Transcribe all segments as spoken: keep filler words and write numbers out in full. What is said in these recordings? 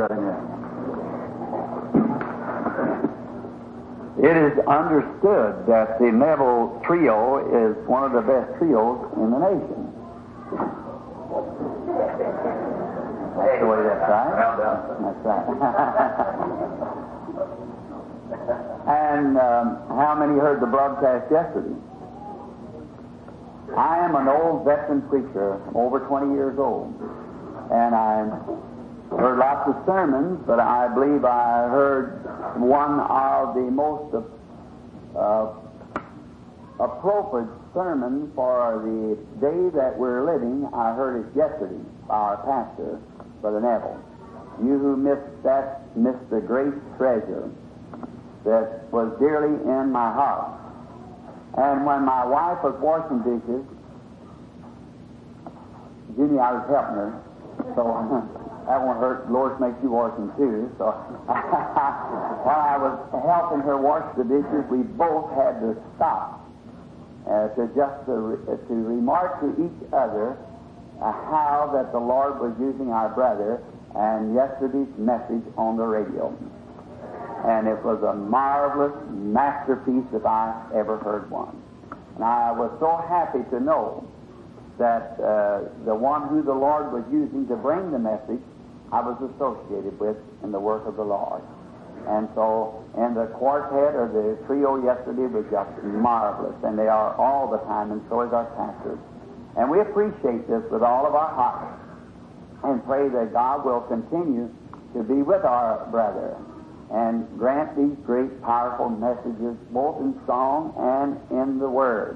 setting in. It is understood that the Neville Trio is one of the best trios in the nation. That's the way that's right. That's right. And um, how many heard the broadcast yesterday? I am an old veteran preacher, over twenty years old, and I heard lots of sermons, but I believe I heard one of the most uh, appropriate sermons for the day that we're living. I heard it yesterday by our pastor, Brother Neville. You who missed that missed the great treasure that was dearly in my heart. And when my wife was washing dishes, Junie, I was helping her, so that won't hurt. Lord makes you washing too. So while I was helping her wash the dishes, we both had to stop uh, to just to, re- to remark to each other uh, how that the Lord was using our brother and yesterday's message on the radio. And it was a marvelous masterpiece if I ever heard one. And I was so happy to know that uh, the one who the Lord was using to bring the message, I was associated with in the work of the Lord. And so, and the quartet or the trio yesterday was just marvelous, and they are all the time, and so is our pastor. And we appreciate this with all of our hearts, and pray that God will continue to be with our brother and grant these great, powerful messages both in song and in the Word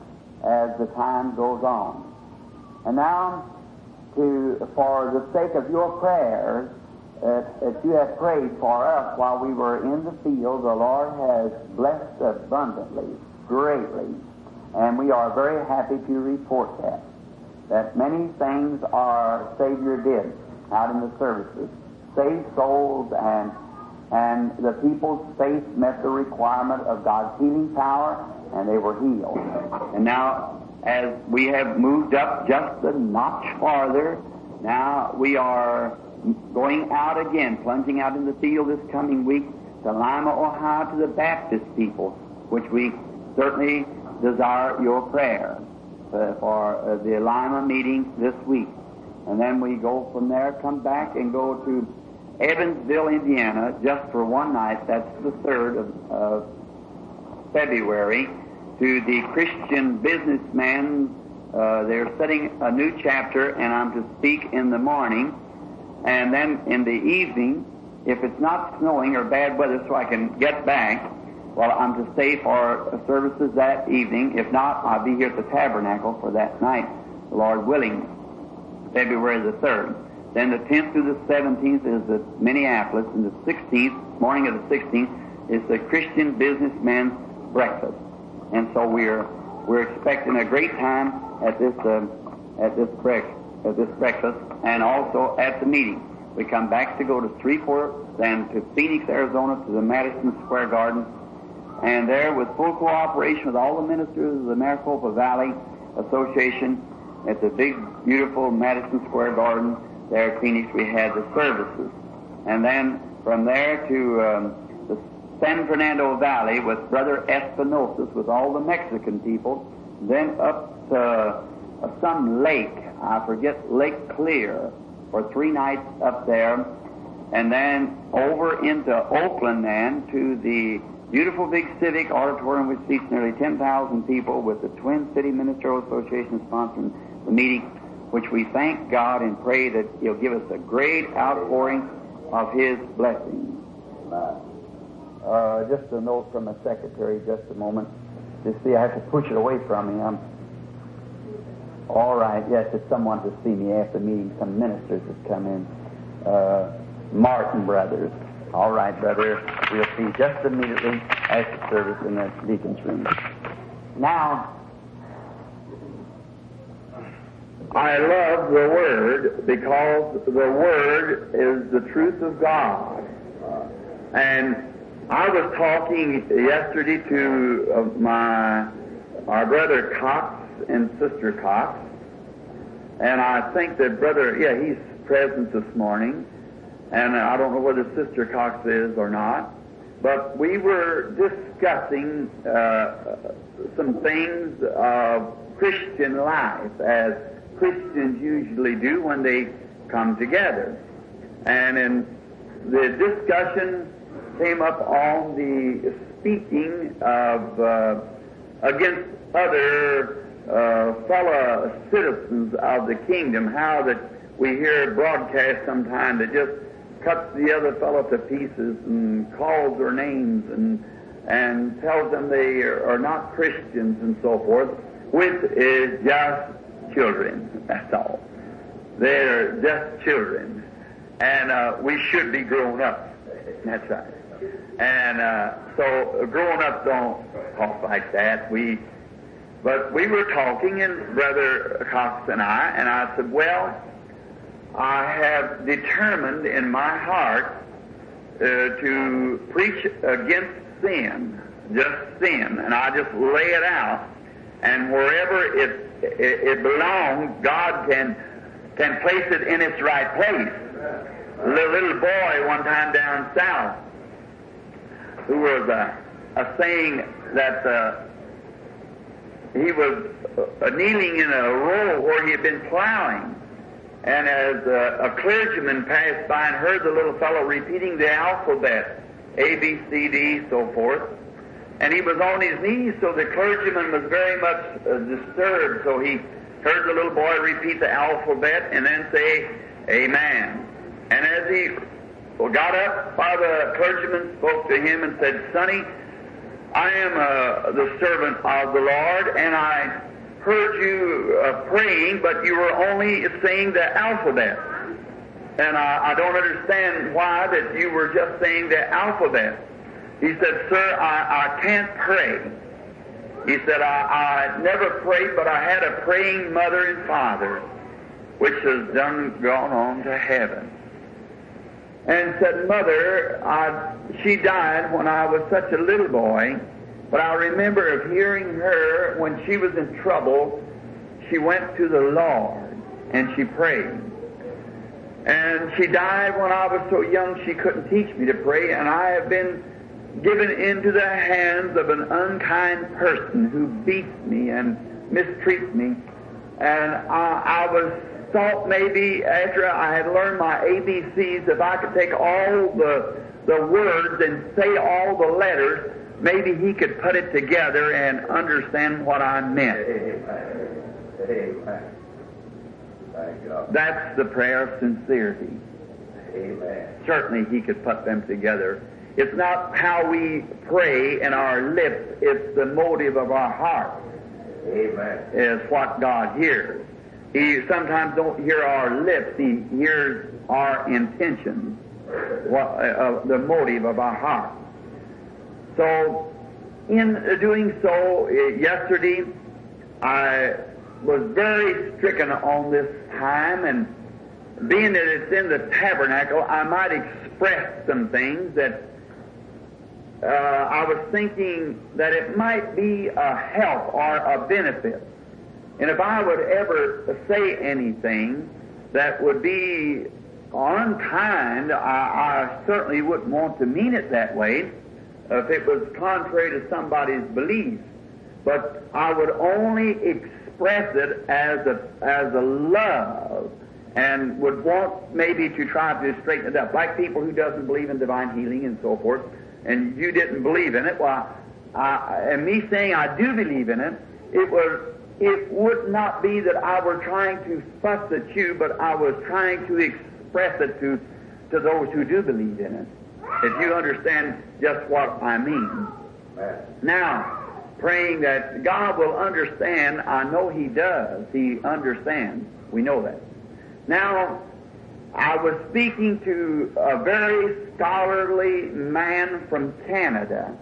as the time goes on. And now, to for the sake of your prayers uh, that you have prayed for us while we were in the field, the Lord has blessed abundantly, greatly, and we are very happy to report that, that many things our Savior did out in the services, saved souls, and and the people's faith met the requirement of God's healing power, and they were healed. And now, as we have moved up just a notch farther, now we are going out again, plunging out in the field this coming week to Lima, Ohio, to the Baptist people, which we certainly desire your prayer uh, for uh, the Lima meetings this week. And then we go from there, come back and go to Evansville, Indiana, just for one night. That's the third of, of February, to the Christian businessman. Uh, they're setting a new chapter, and I'm to speak in the morning. And then in the evening, if it's not snowing or bad weather so I can get back, well, I'm to stay for services that evening. If not, I'll be here at the Tabernacle for that night, the Lord willing, February the third. Then the tenth through the seventeenth is the Minneapolis, and the sixteenth, morning of the sixteenth, is the Christian Businessman's Breakfast. And so we're we're expecting a great time at this uh, at this break at this breakfast, and also at the meeting. We come back to go to Shreveport, then to Phoenix, Arizona, to the Madison Square Garden, and there, with full cooperation with all the ministers of the Maricopa Valley Association, at the big, beautiful Madison Square Garden there at Phoenix, we had the services. And then from there to um, the San Fernando Valley with Brother Espinosa, with all the Mexican people, then up to uh, some lake, I forget, Lake Clear, for three nights up there, and then over into Oakland then to the beautiful big civic auditorium which seats nearly ten thousand people, with the Twin City Ministerial Association sponsoring the meeting, which we thank God and pray that He'll give us a great outpouring of His blessings. Uh, just a note from the secretary, just a moment. You see, I have to push it away from me. I'm all right. Yes, it's someone to see me after the meeting. Some ministers have come in. Uh, Martin Brothers. All right, brother. We'll see just immediately after service in the deacon's room. Now, I love the Word because the Word is the truth of God. And I was talking yesterday to uh, my our brother Cox and Sister Cox, and I think that brother, yeah, he's present this morning, and I don't know whether Sister Cox is or not, but we were discussing uh, some things of Christian life, as Christians usually do when they come together. And in the discussion came up on the speaking of uh, against other uh, fellow citizens of the kingdom, how that we hear broadcast sometime that just cuts the other fellow to pieces and calls their names and and tells them they are not Christians and so forth, which is just children. That's all. They're just children, and uh, we should be grown up. That's right. And uh, so grown up don't talk like that. We, but we were talking, and Brother Cox and I, and I said, well, I have determined in my heart uh, to preach against sin, just sin, and I just lay it out, and wherever it it, it belongs, God can can place it in its right place. A little, little boy one time down south who was uh, a saying that uh, he was uh, kneeling in a row where he had been plowing. And as uh, a clergyman passed by and heard the little fellow repeating the alphabet, A, B, C, D, so forth, and he was on his knees, so the clergyman was very much uh, disturbed. So he heard the little boy repeat the alphabet and then say, Amen. And as he got up, the clergyman spoke to him and said, Sonny, I am uh, the servant of the Lord, and I heard you uh, praying, but you were only saying the alphabet. And I, I don't understand why that you were just saying the alphabet. He said, Sir, I, I can't pray. He said, I, I never prayed, but I had a praying mother and father, which has done gone on to heaven. And said, Mother, I, she died when I was such a little boy, but I remember of hearing her when she was in trouble. She went to the Lord and she prayed. And she died when I was so young she couldn't teach me to pray, and I have been given into the hands of an unkind person who beats me and mistreats me. And I, I was thought maybe after I had learned my A B Cs, if I could take all the the words and say all the letters, maybe he could put it together and understand what I meant. Amen. Amen. Thank God. That's the prayer of sincerity. Amen. Certainly he could put them together. It's not how we pray in our lips, it's the motive of our heart. Amen. Is what God hears. He sometimes don't hear our lips, he hears our intentions, what, uh, the motive of our heart. So, in doing so, uh, yesterday, I was very stricken on this time, and being that it's in the tabernacle, I might express some things that uh, I was thinking that it might be a help or a benefit. And if I would ever say anything that would be unkind, I, I certainly wouldn't want to mean it that way if it was contrary to somebody's beliefs. But I would only express it as a as a love, and would want maybe to try to straighten it up. Like people who doesn't believe in divine healing and so forth, and you didn't believe in it. Well, I, and me saying I do believe in it, it was. It would not be that I were trying to fuss at you, but I was trying to express it to, to those who do believe in it. If you understand just what I mean. Now, praying that God will understand, I know He does. He understands. We know that. Now, I was speaking to a very scholarly man from Canada.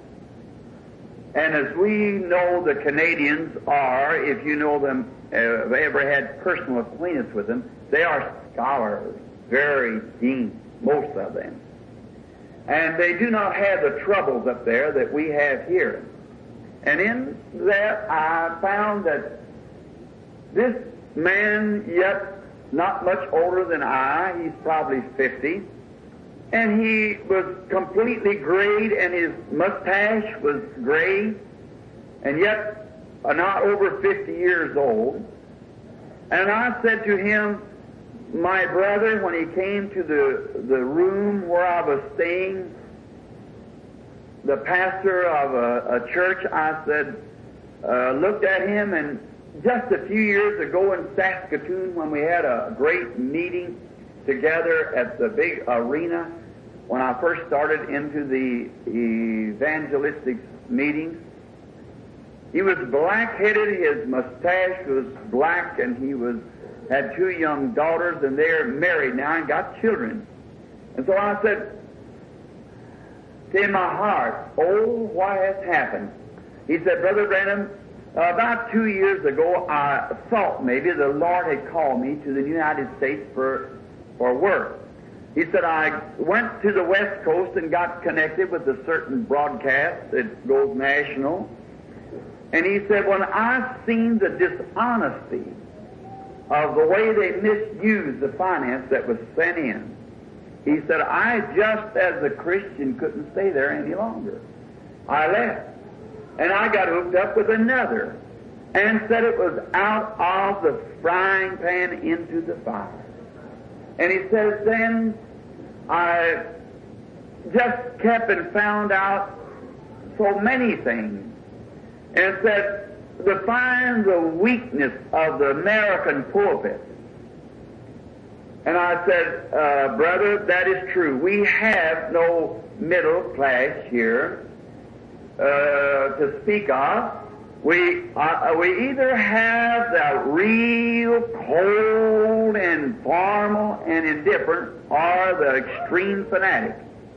And as we know the Canadians are, if you know them, uh, have ever had personal acquaintance with them, they are scholars, very deep, most of them. And they do not have the troubles up there that we have here. And in that I found that this man, yet not much older than I, he's probably fifty, and he was completely grayed, and his mustache was gray, and yet uh, not over fifty years old. And I said to him, my brother, when he came to the, the room where I was staying, the pastor of a, a church, I said, uh, looked at him, and just a few years ago in Saskatoon, when we had a great meeting together at the big arena, when I first started into the evangelistic meetings, he was black-headed, his mustache was black, and he was had two young daughters, and they're married now and got children. And so I said, in my heart, oh, what has happened? He said, Brother Branham, about two years ago, I thought maybe the Lord had called me to the United States for, for work. He said, I went to the West Coast and got connected with a certain broadcast that goes national. And he said, when I seen the dishonesty of the way they misused the finance that was sent in, he said, I just as a Christian couldn't stay there any longer. I left. And I got hooked up with another and said it was out of the frying pan into the fire. And he says, then I just kept and found out so many things, and said, to find the weakness of the American pulpit. And I said, uh, brother, that is true. We have no middle class here uh, to speak of. We uh, we either have the real cold and formal and indifferent, or the extreme fanatic.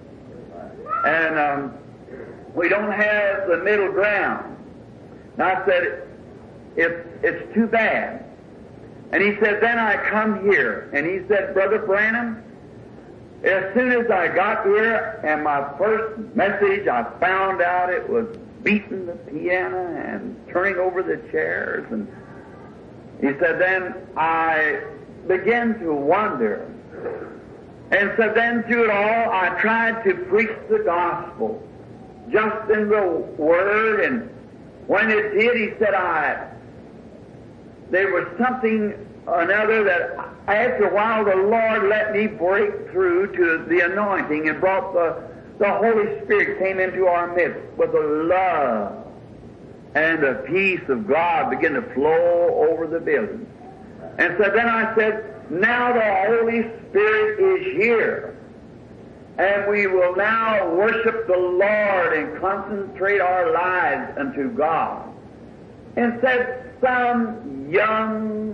And um, we don't have the middle ground. And I said, it's, it's too bad. And he said, then I come here. And he said, Brother Branham, as soon as I got here, and my first message, I found out it was beating the piano and turning over the chairs. And he said, then I began to wonder. And so then through it all, I tried to preach the gospel, just in the Word. And when it did, he said, I, there was something or another that after a while the Lord let me break through to the anointing, and brought the, the Holy Spirit came into our midst with the love and the peace of God began to flow over the building. And so then I said, now the Holy Spirit is here, and we will now worship the Lord and concentrate our lives unto God. And said, some young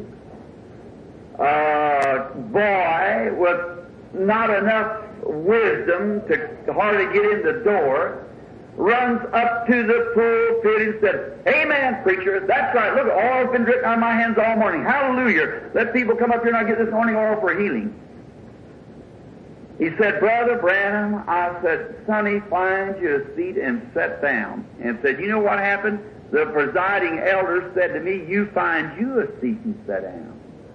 uh, boy with not enough wisdom to hardly get in the door runs up to the pulpit and said, amen, preacher, that's right. Look, oil's been dripping on my hands all morning. Hallelujah. Let people come up here and I get this morning oil for healing. He said, Brother Branham, I said, Sonny, find you a seat and sit down. And said, you know what happened? The presiding elder said to me, you find you a seat and sit down.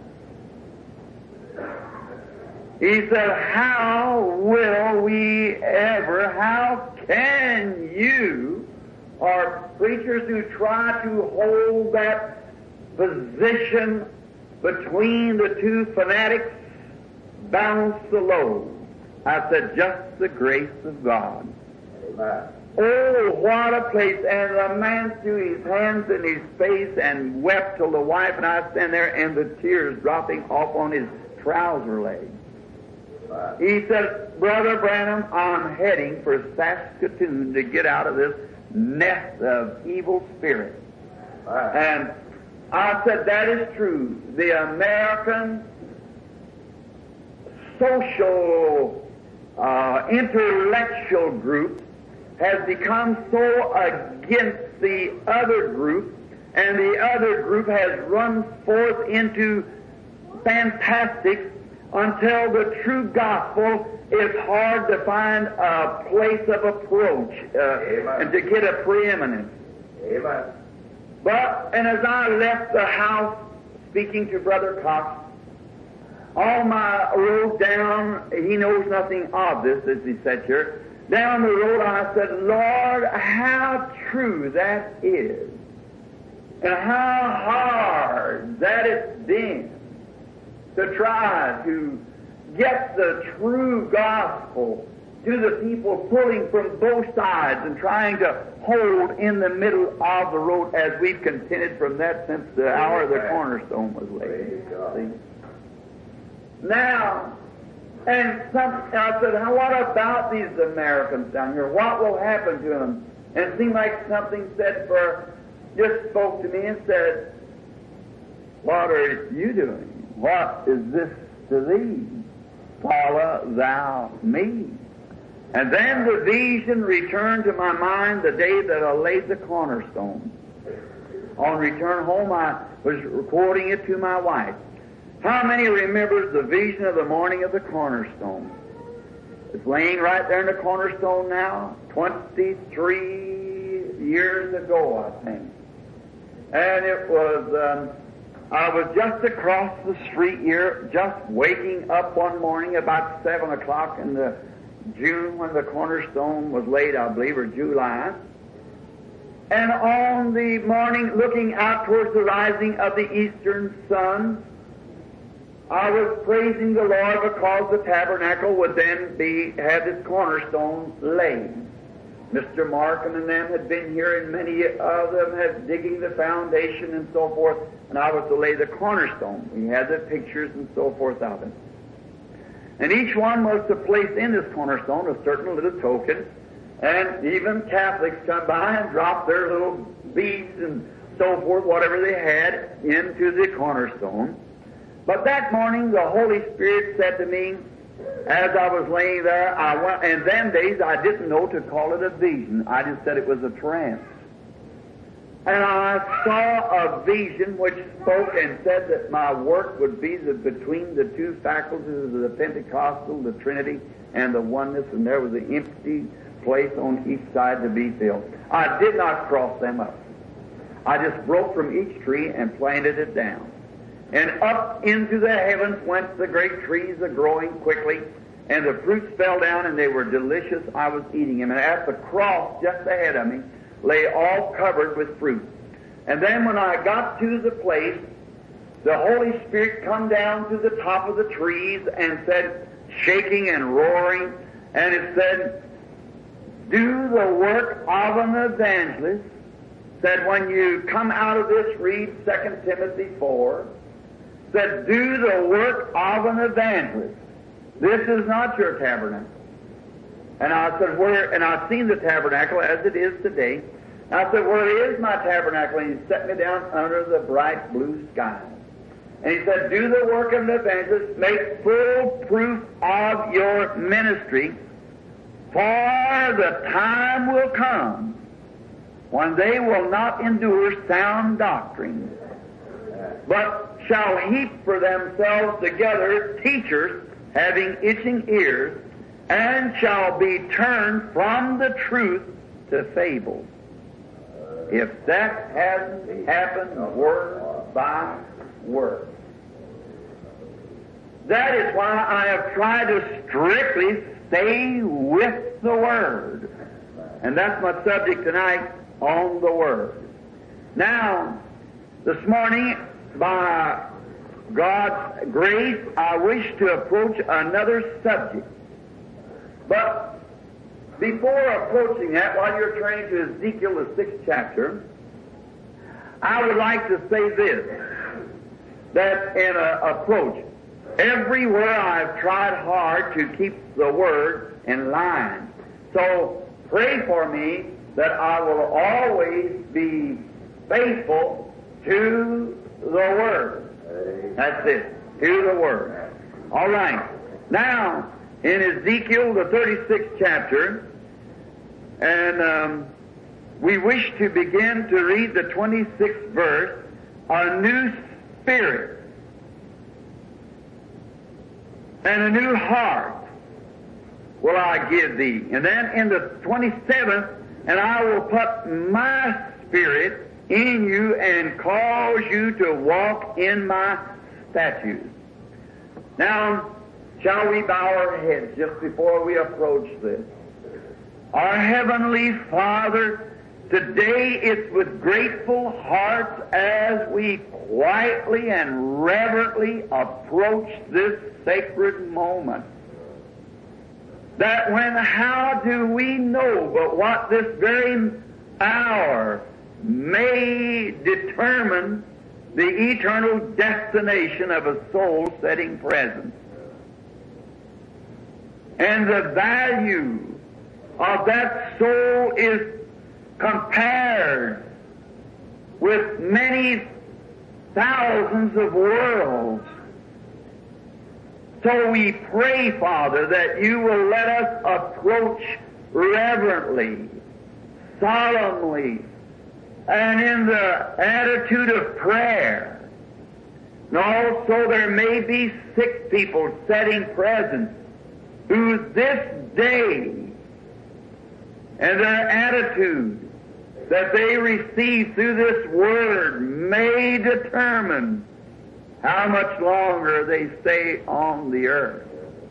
He said, how will we ever, how can you, or preachers who try to hold that position between the two fanatics, balance the load? I said, just the grace of God. Amen. Oh, what a place. And the man threw his hands in his face and wept till the wife and I stand there and the tears dropping off on his trouser leg. Amen. He said, Brother Branham, I'm heading for Saskatoon to get out of this nest of evil spirits. Amen. And I said, that is true. The American social Uh, intellectual group has become so against the other group, and the other group has run forth into fantastics until the true gospel is hard to find a place of approach uh, and to get a preeminence. Amen. But, and as I left the house speaking to Brother Cox, on my road down, he knows nothing of this, as he said here. Down the road, I said, Lord, how true that is, and how hard that it's been to try to get the true gospel to the people, pulling from both sides and trying to hold in the middle of the road, as we've contended from that since the hour the cornerstone was laid. See? Now, and some, I said, "How? What about these Americans down here? What will happen to them?" And it seemed like something said for, just spoke to me and said, "What are you doing? What is this to thee? Follow thou me." And then the vision returned to my mind the day that I laid the cornerstone. On return home, I was quoting it to my wife. How many remembers the vision of the morning of the cornerstone? It's laying right there in the cornerstone now, twenty-three years ago, I think. And it was, um, I was just across the street here, just waking up one morning about seven o'clock in the June when the cornerstone was laid, I believe, or July. And on the morning, looking out towards the rising of the eastern sun, I was praising the Lord because the tabernacle would then be, have this cornerstone laid. Mister Markham and them had been here, and many of them had digging the foundation and so forth, and I was to lay the cornerstone. We had the pictures and so forth of it. And each one was to place in this cornerstone a certain little token, and even Catholics come by and drop their little beads and so forth, whatever they had, into the cornerstone. But that morning the Holy Spirit said to me, as I was laying there, I went, and them days I didn't know to call it a vision. I just said it was a trance. And I saw a vision which spoke and said that my work would be the, between the two faculties of the Pentecostal, the Trinity, and the oneness, and there was an empty place on each side to be filled. I did not cross them up. I just broke from each tree and planted it down. And up into the heavens went the great trees a-growing quickly, and the fruits fell down, and they were delicious. I was eating them. And at the cross just ahead of me lay all covered with fruit. And then when I got to the place, the Holy Spirit come down to the top of the trees and said, shaking and roaring, and it said, "Do the work of an evangelist." Said, when you come out of this, read Second Timothy four. Said, "Do the work of an evangelist." This is not your tabernacle. And I said, "Where?" And I've seen the tabernacle as it is today. And I said, "Where is my tabernacle?" And he set me down under the bright blue sky. And he said, "Do the work of an evangelist, make full proof of your ministry, for the time will come when they will not endure sound doctrine, but shall heap for themselves together teachers having itching ears, and shall be turned from the truth to fables." If that hasn't happened word by word. That is why I have tried to strictly stay with the Word. And that's my subject tonight, on the Word. Now, this morning, by God's grace, I wish to approach another subject. But before approaching that, while you're turning to Ezekiel, the sixth chapter, I would like to say this, that in an approach, everywhere I've tried hard to keep the Word in line. So pray for me that I will always be faithful to the Word. That's it, to the Word. All right. Now, in Ezekiel, the thirty-sixth chapter, and um, we wish to begin to read the twenty-sixth verse, "A new spirit and a new heart will I give thee." And then in the twenty-seventh, "And I will put my spirit in you and cause you to walk in my statutes." Now, shall we bow our heads just before we approach this? Our Heavenly Father, today it's with grateful hearts as we quietly and reverently approach this sacred moment. That when, how do we know but what this very hour may determine the eternal destination of a soul setting present. And the value of that soul is compared with many thousands of worlds. So we pray, Father, that you will let us approach reverently, solemnly, and in the attitude of prayer. And also there may be sick people sitting present who this day and their attitude that they receive through this word may determine how much longer they stay on the earth.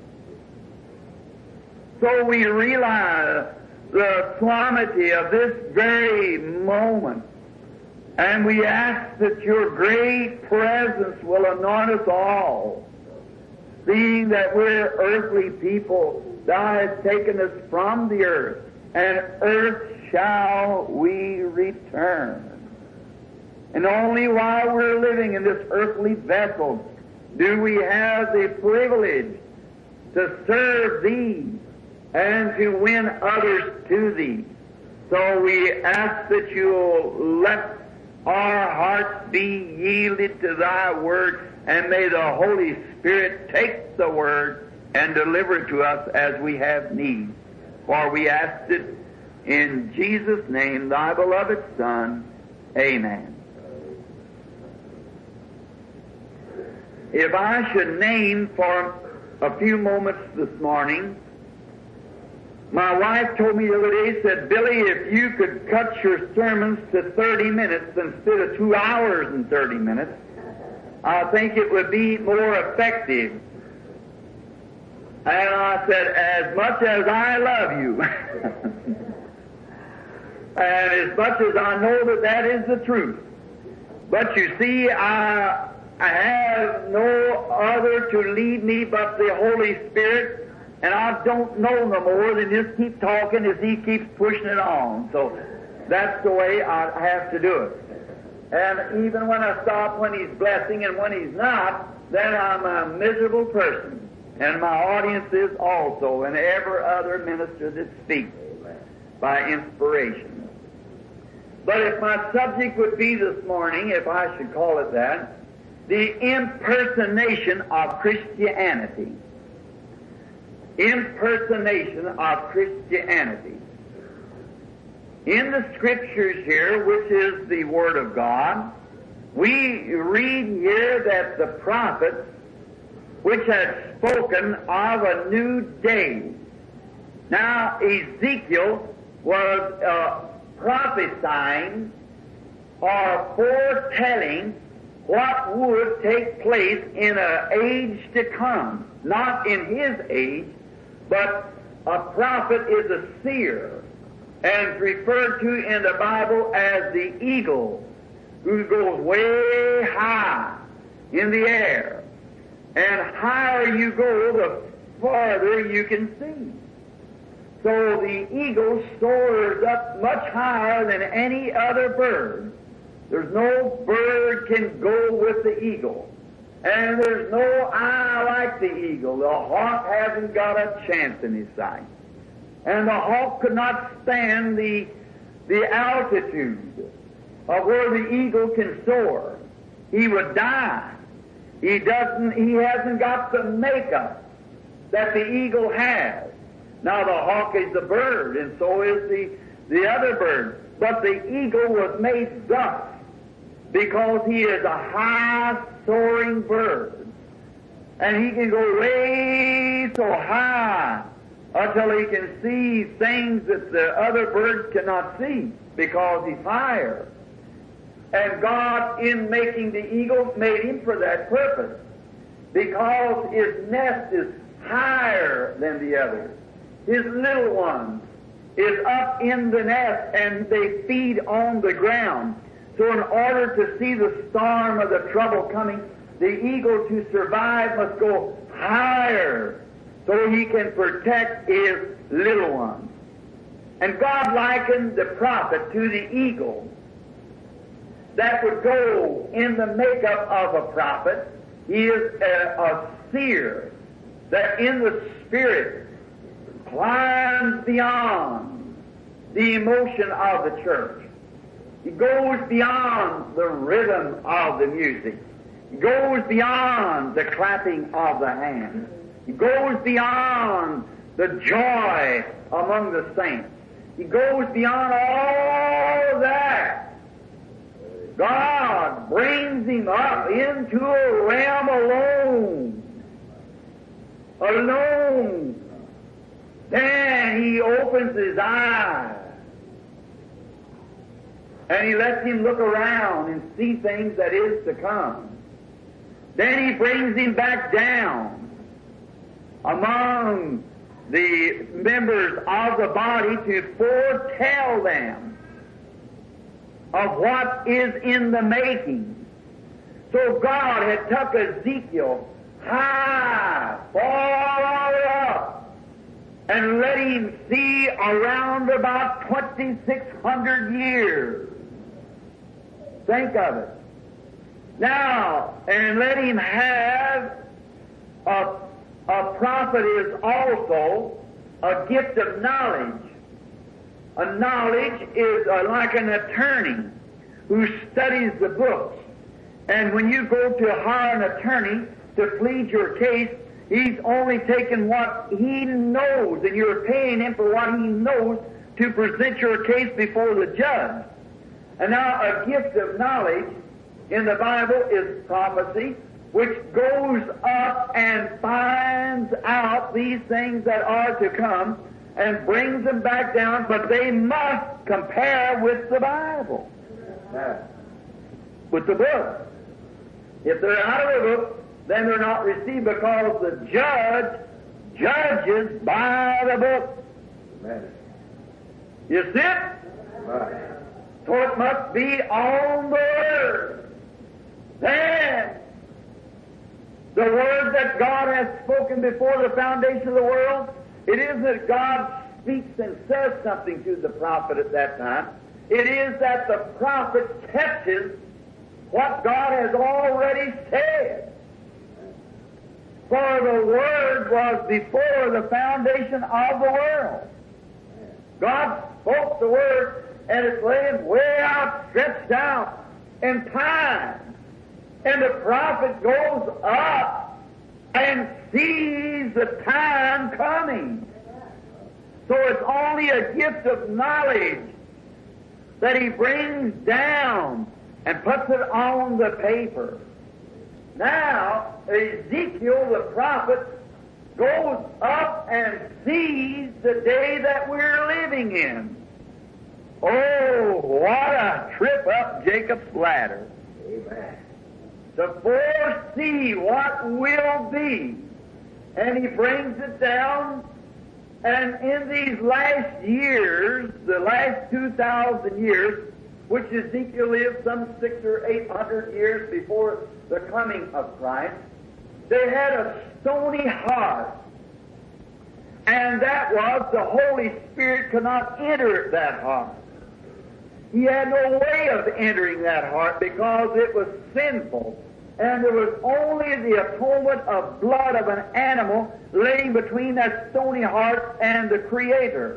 So we realize the solemnity of this very moment, and we ask that your great presence will anoint us all, seeing that we're earthly people. Thou hast taken us from the earth, and earth shall we return. And only while we're living in this earthly vessel do we have the privilege to serve thee and to win others to thee. So we ask that you'll let our hearts be yielded to thy word, and may the Holy Spirit take the word and deliver it to us as we have need. For we ask it in Jesus' name, thy beloved Son. Amen. If I should name for a few moments this morning, my wife told me the other day, said, Billy, if you could cut your sermons to thirty minutes instead of two hours and thirty minutes, I think it would be more effective. And I said, as much as I love you, and as much as I know that that is the truth, but you see, I, I have no other to lead me but the Holy Spirit, and I don't know no more than just keep talking as He keeps pushing it on. So that's the way I have to do it. And even when I stop when He's blessing and when He's not, then I'm a miserable person. And my audience is also, and every other minister that speaks by inspiration. But if my subject would be this morning, if I should call it that, the impersonation of Christianity. Impersonation of Christianity. In the Scriptures here, which is the Word of God, we read here that the prophets, which had spoken of a new day. Now, Ezekiel was uh, prophesying or foretelling what would take place in an age to come. Not in his age, but a prophet is a seer, and is referred to in the Bible as the eagle, who goes way high in the air. And higher you go, the farther you can see. So the eagle soars up much higher than any other bird. There's no bird can go with the eagle. And there's no eye like the eagle. The hawk hasn't got a chance in his sight. And the hawk could not stand the, the altitude of where the eagle can soar. He would die. He doesn't, he hasn't got the makeup that the eagle has. Now the hawk is the bird, and so is the, the other bird. But the eagle was made thus because he is a high soaring bird. And he can go way so high until he can see things that the other birds cannot see because he's higher. And God, in making the eagle, made him for that purpose. because his nest is higher than the others. His little ones is up in the nest, and they feed on the ground. So in order to see the storm of the trouble coming, the eagle to survive must go higher so he can protect his little ones. And God likened the prophet to the eagle that would go in the makeup of a prophet. He is a, a seer that in the spirit climbs beyond the emotion of the church. He goes beyond the rhythm of the music. He goes beyond the clapping of the hands. He goes beyond the joy among the saints. He goes beyond all of that. God brings him up into a realm alone. Alone. Then he opens his eyes. And he lets him look around and see things that is to come. Then he brings him back down among the members of the body to foretell them of what is in the making. So God had took Ezekiel high, far up, and let him see around about twenty-six hundred years. Think of it. Now, and let him have a, a prophet is also a gift of knowledge. A knowledge is uh, like an attorney who studies the books. And when you go to hire an attorney to plead your case, he's only taking what he knows, and you're paying him for what he knows to present your case before the judge. And now a gift of knowledge in the Bible is prophecy, which goes up and finds out these things that are to come and brings them back down, but they must compare with the Bible, with the book. If they're out of the book, then they're not received, because the judge judges by the book. Amen. You see it? Right. So it must be on the Word. Then, the Word that God has spoken before the foundation of the world, it isn't that God speaks and says something to the prophet at that time. It is that the prophet catches what God has already said. For the Word was before the foundation of the world. God spoke the Word, and it's laying way out, stretched out in time. And the prophet goes up and sees the time coming. So it's only a gift of knowledge that he brings down and puts it on the paper. Now, Ezekiel the prophet goes up and sees the day that we're living in. Oh, what a trip up Jacob's ladder. Amen. To foresee what will be. And he brings it down, and in these last years, the last two thousand years, which Ezekiel lived some six or eight hundred years before the coming of Christ, they had a stony heart. And that was the Holy Spirit could not enter that heart. He had no way of entering that heart because it was sinful. And there was only the atonement of blood of an animal laying between that stony heart and the Creator.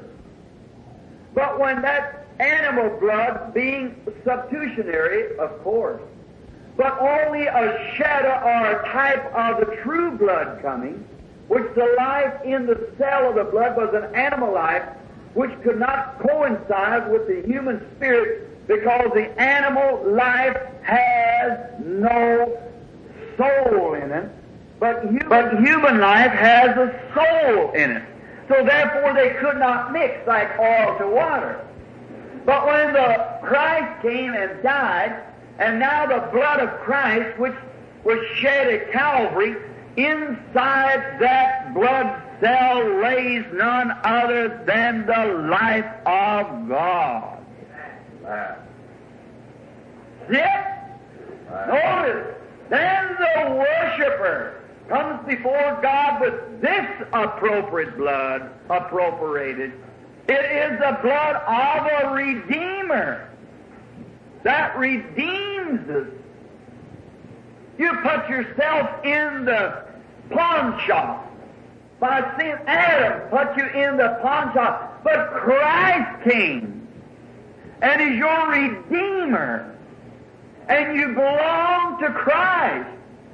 But when that animal blood, being substitutionary, of course, but only a shadow or a type of the true blood coming, which the life in the cell of the blood was an animal life, which could not coincide with the human spirit, because the animal life has no soul in it, but human, but human life has a soul in it. So therefore they could not mix like oil to water. But when the Christ came and died, and now the blood of Christ, which was shed at Calvary, inside that blood cell lays none other than the life of God. See it? Notice, then the worshiper comes before God with this appropriate blood, appropriated. It is the blood of a Redeemer that redeems us. You put yourself in the pawn shop. By sin, Adam put you in the pawn shop. But Christ came and is your Redeemer. And you belong to Christ.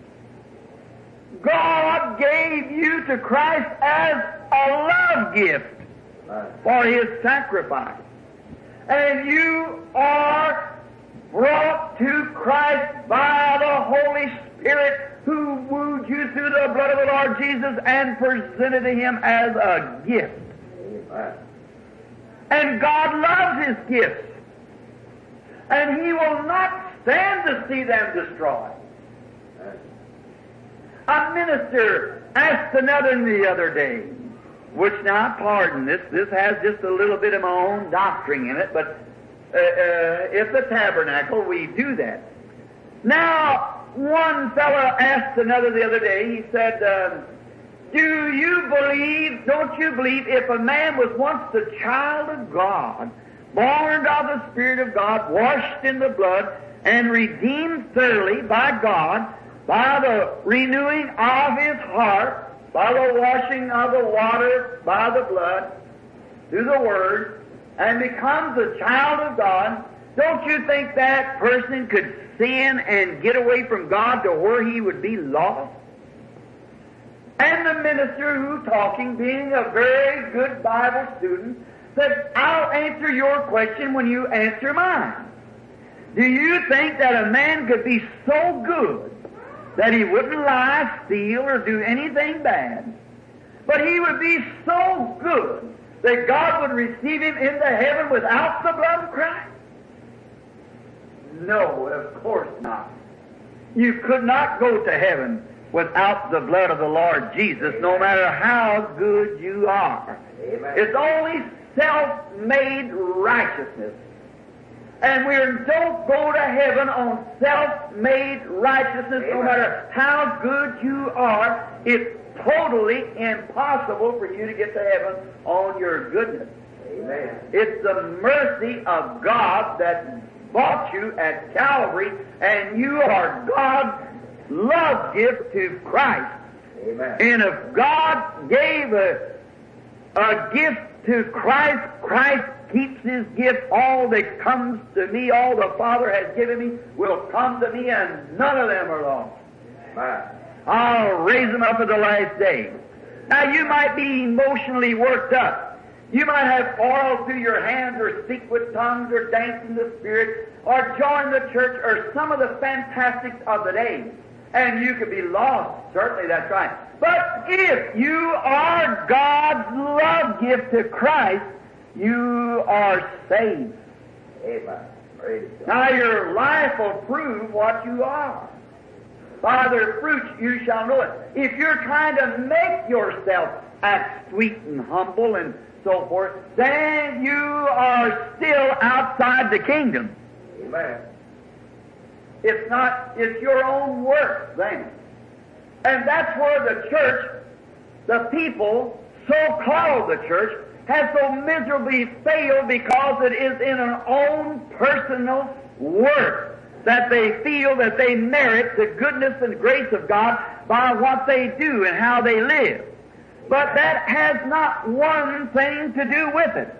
God gave you to Christ as a love gift for His sacrifice. And you are brought to Christ by the Holy Spirit, who wooed you through the blood of the Lord Jesus and presented to Him as a gift. Amen. And God loves His gifts. And He will not stand to see them destroyed. A minister asked another the other day, which now, pardon this, this has just a little bit of my own doctrine in it, but uh, uh, if the tabernacle, we do that. Now, one fellow asked another the other day, he said, uh, do you believe, don't you believe, if a man was once the child of God, born of the Spirit of God, washed in the blood, and redeemed thoroughly by God, by the renewing of his heart, by the washing of the water, by the blood, through the Word, and becomes a child of God, don't you think that person could sin and get away from God to where he would be lost? And the minister who talking, being a very good Bible student, said, I'll answer your question when you answer mine. Do you think that a man could be so good that he wouldn't lie, steal, or do anything bad, but he would be so good that God would receive him into heaven without the blood of Christ? No, of course not. You could not go to heaven without the blood of the Lord Jesus, no matter how good you are. Amen. It's only self-made righteousness. And we don't go to heaven on self-made righteousness, Amen. No matter how good you are. It's totally impossible for you to get to heaven on your goodness. Amen. It's the mercy of God that bought you at Calvary, and you are God's love gift to Christ. Amen. And if God gave a, a gift to Christ, Christ keeps His gift. All that comes to me, all the Father has given me, will come to me, and none of them are lost. Amen. I'll raise them up at the last day. Now, you might be emotionally worked up. You might have oil through your hands, or speak with tongues, or dance in the Spirit, or join the church, or some of the fantastics of the day. And you could be lost. Certainly, that's right. But if you are God's love gift to Christ, you are saved. Amen. Praise God. Now your life will prove what you are. By their fruits you shall know it. If you're trying to make yourself act sweet and humble and so forth, then you are still outside the kingdom. Amen. It's not, it's your own work then. And that's where the church, the people, so-called the church, has so miserably failed, because it is in an own personal work that they feel that they merit the goodness and grace of God by what they do and how they live. But that has not one thing to do with it.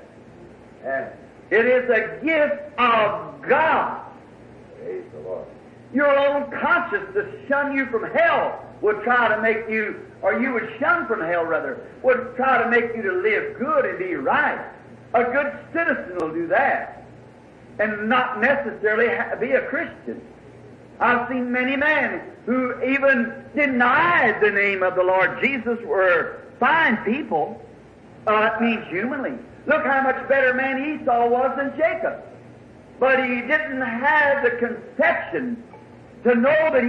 It is a gift of God. Praise the Lord. Your own conscience to shun you from hell would try to make you, or you would shun from hell rather, would try to make you to live good and be right. A good citizen will do that, and not necessarily ha- be a Christian. I've seen many men who even denied the name of the Lord Jesus were fine people. Uh, that means humanly. Look how much better man Esau was than Jacob. But he didn't have the conception to know that he had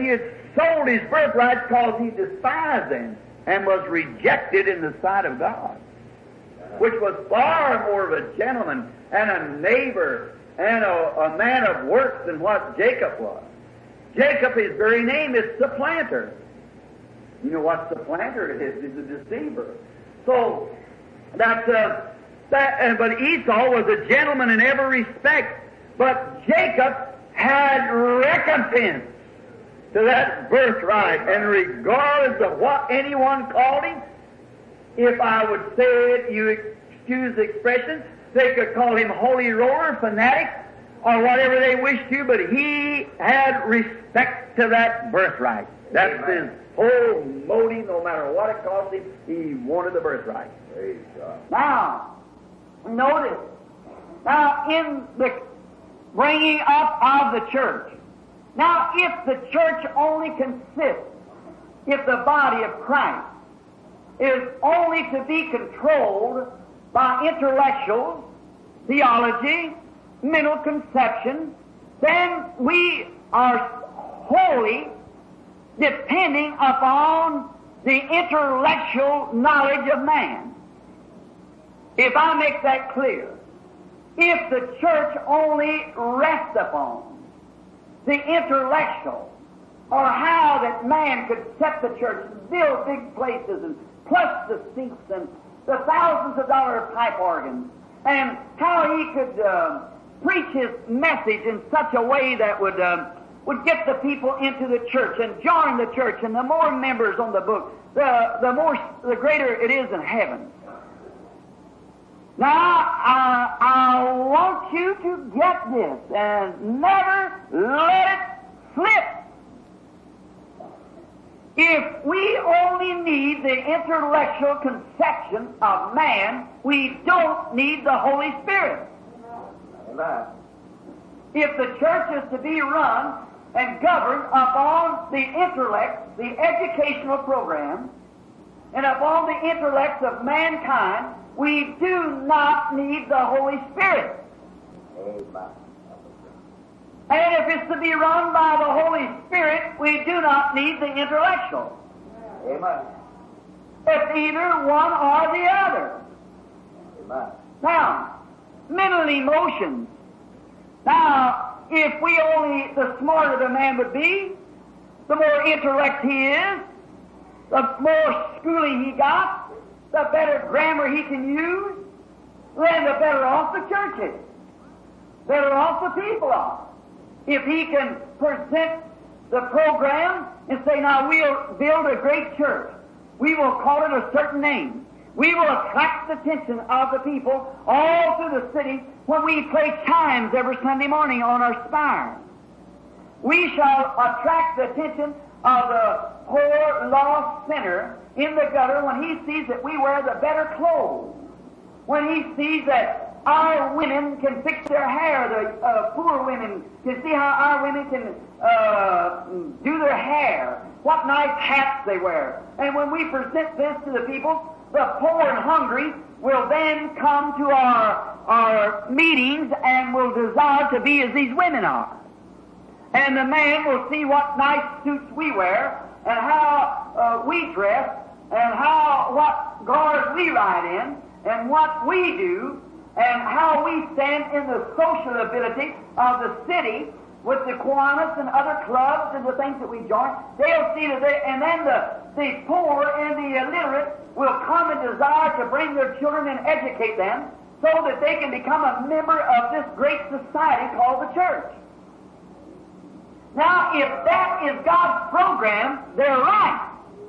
sold his birthright because he despised them and was rejected in the sight of God, which was far more of a gentleman and a neighbor and a, a man of works than what Jacob was. Jacob, his very name is supplanter. You know what supplanter is? He's a deceiver. So, that, uh, that, uh, but Esau was a gentleman in every respect, but Jacob had recompense to that birthright, and regardless of what anyone called him, if I would say it, you excuse the expression, they could call him holy roller, fanatic, or whatever they wished to, but he had respect to that birthright. That's Amen. His whole motive, no matter what it cost him, he wanted the birthright. Praise God. Now, notice, now in the bringing up of the church, now if the church only consists, if the body of Christ is only to be controlled by intellectual theology, mental conception, then we are wholly depending upon the intellectual knowledge of man. If I make that clear, if the church only rests upon the intellectual, or how that man could set the church and build big places and plus the seats and the thousands of dollar pipe organs, and how he could uh, preach his message in such a way that would uh, would get the people into the church and join the church, and the more members on the book, the the more the greater it is in heaven. Now, I, I want you to get this and never let it slip. If we only need the intellectual conception of man, we don't need the Holy Spirit. Amen. If the church is to be run and governed upon the intellect, the educational program, and upon the intellects of mankind, we do not need the Holy Spirit. Amen. And if it's to be run by the Holy Spirit, we do not need the intellectual. Amen. It's either one or the other. Amen. Now, mental emotions. Now, if we only, the smarter the man would be, the more intellect he is, the more schooling he got, the better grammar he can use, then the better off the church is. Better off the people are. If he can present the program and say, now we'll build a great church. We will call it a certain name. We will attract the attention of the people all through the city when we play chimes every Sunday morning on our spires. We shall attract the attention of the poor, lost sinner in the gutter when he sees that we wear the better clothes. When he sees that our women can fix their hair, the uh, poor women can see how our women can uh, do their hair, what nice hats they wear. And when we present this to the people, the poor and hungry will then come to our, our meetings and will desire to be as these women are. And the man will see what nice suits we wear, and how uh, we dress, and how what cars we ride in, and what we do, and how we stand in the social ability of the city with the Kiwanis and other clubs and the things that we join. They'll see that they, and then the, the poor and the illiterate will come and desire to bring their children and educate them so that they can become a member of this great society called the church. Now, if that is God's program, they're right.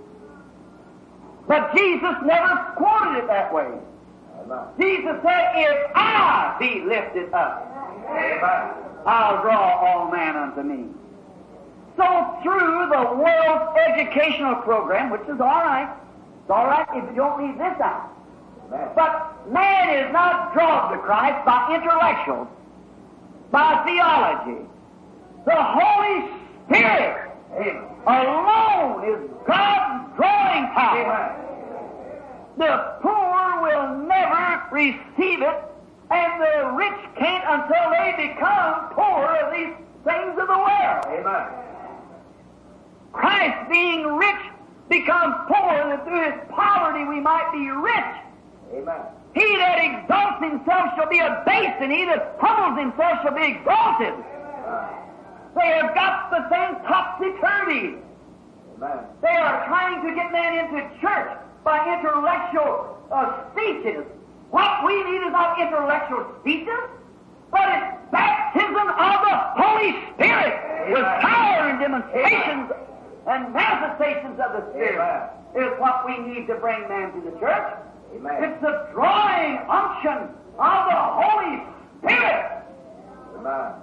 But Jesus never quoted it that way. Amen. Jesus said, if I be lifted up, Amen, I'll draw all men unto me. So through the world's educational program, which is all right, it's all right if you don't leave this out. Amen. But man is not drawn to Christ by intellectuals, by theology. The Holy Spirit Amen. Alone is God's drawing power. Amen. The poor will never receive it, and the rich can't until they become poor of these things of the world. Amen. Christ being rich becomes poor, that through his poverty we might be rich. Amen. He that exalts himself shall be abased, and he that humbles himself shall be exalted. They have got the same topsy-turvy. They are trying to get man into church by intellectual uh, speeches. What we need is not intellectual speeches, but it's baptism of the Holy Spirit with power and demonstrations and manifestations of the Spirit. Amen. Is what we need to bring man to the church. Amen. It's the drawing unction of the Holy Spirit. Amen.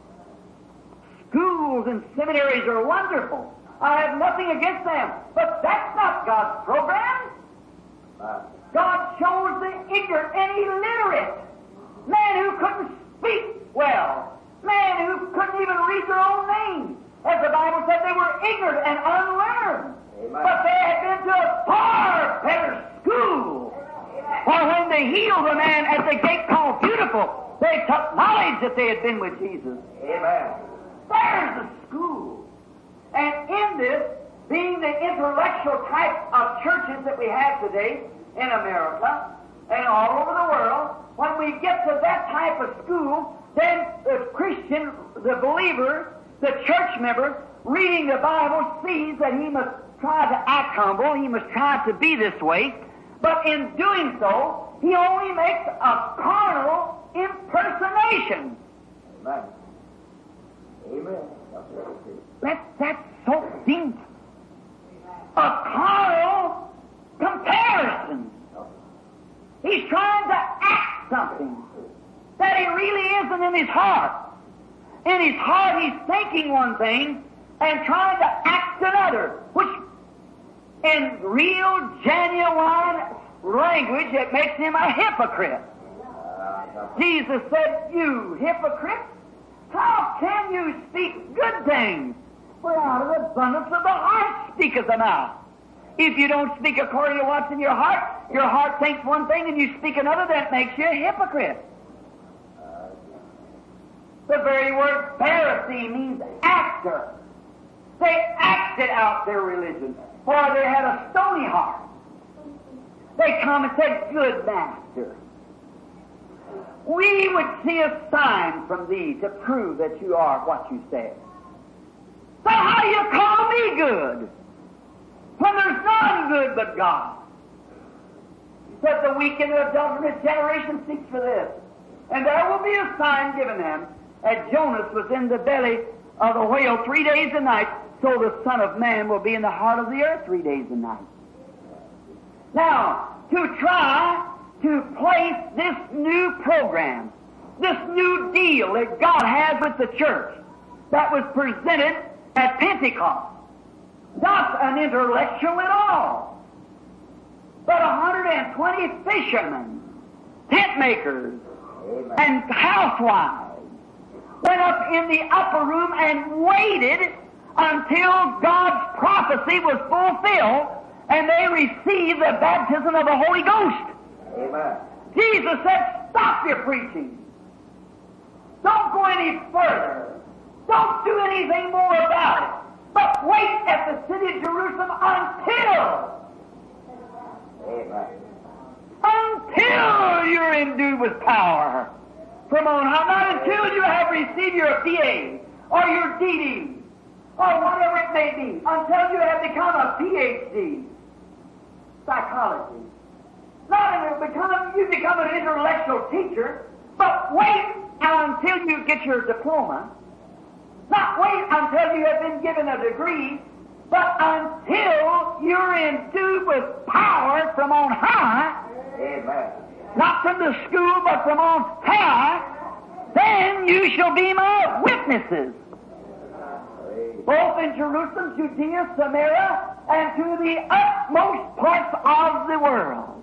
Schools and seminaries are wonderful. I have nothing against them, but that's not God's program. Amen. God chose the ignorant and illiterate, man who couldn't speak well, man who couldn't even read their own names. As the Bible said, they were ignorant and unlearned. Amen. But they had been to a far better school. For when they healed the man at the gate called Beautiful, they took knowledge that they had been with Jesus. Amen. There's the school. And in this, being the intellectual type of churches that we have today in America and all over the world, when we get to that type of school, then the Christian, the believer, the church member, reading the Bible sees that he must try to act humble, he must try to be this way, but in doing so, he only makes a carnal impersonation. Amen. Amen. That, that's so deep. A carnal comparison. He's trying to act something that he really isn't in his heart. In his heart, he's thinking one thing and trying to act another, which in real, genuine language, it makes him a hypocrite. Jesus said, "You hypocrite, how can you speak good things? For out of the abundance of the heart speaketh the mouth." If you don't speak according to what's in your heart, your heart thinks one thing and you speak another, that makes you a hypocrite. The very word Pharisee means actor. They acted out their religion, for they had a stony heart. They come and said, "Good master, we would see a sign from thee to prove that you are what you say." So how do you call me good when there's none good but God? He said, "The weak and the adulterous generation seeks for this, and there will be a sign given them, as Jonas was in the belly of the whale three days and nights, so the Son of Man will be in the heart of the earth three days and nights." Now, to try to place this new program, this new deal that God has with the church that was presented at Pentecost, not an intellectual at all, but one hundred twenty fishermen, tent makers, Amen, and housewives went up in the upper room and waited until God's prophecy was fulfilled and they received the baptism of the Holy Ghost. Amen. Jesus said, "Stop your preaching. Don't go any further. Don't do anything more about it. But wait at the city of Jerusalem until, Amen, until you're endued with power from on high. Not until you have received your B A or your D D or whatever it may be. Until you have become a P H D, psychology. Not until become, you become an intellectual teacher, but wait until you get your diploma. Not wait until you have been given a degree, but until you're endued with power from on high. Amen. Not from the school, but from on high. Then you shall be my witnesses, both in Jerusalem, Judea, Samaria, and to the utmost parts of the world.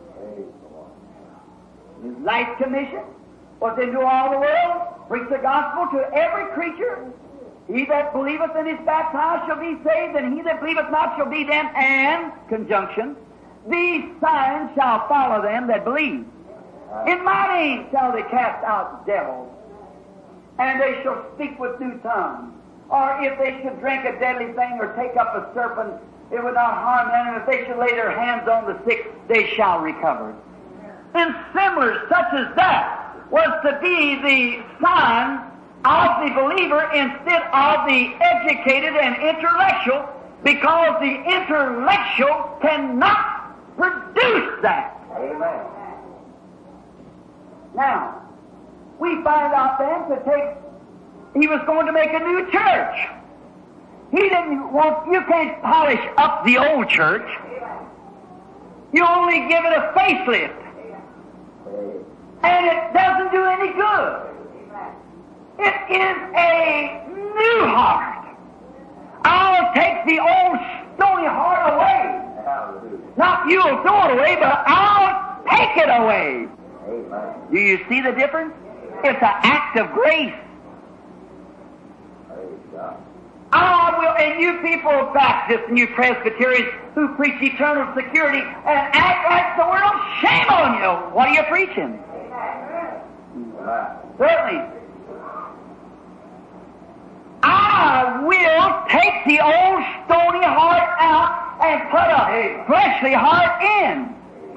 His life commission was into all the world, preach the gospel to every creature. He that believeth and is baptized shall be saved, and he that believeth not shall be damned. And, conjunction, these signs shall follow them that believe. In my name shall they cast out devils, and they shall speak with new tongues. or if they should drink a deadly thing or take up a serpent, it would not harm them, and if they should lay their hands on the sick, they shall recover. And similar, such as that, was to be the sign of the believer instead of the educated and intellectual, because the intellectual cannot produce that. Amen. Now, we find out then to take, he was going to make a new church. He didn't want, you can't polish up the old church. You only give it a facelift. And it doesn't do any good. It is a new heart. I'll take the old stony heart away. Not you'll throw it away, but I'll take it away. Amen. Do you see the difference? It's an act of grace. Praise God. I will, and you people of Baptists and you Presbyterians who preach eternal security and act like the world, shame on you. What are you preaching? Amen. Certainly. I will take the old stony heart out and put a fleshly heart in.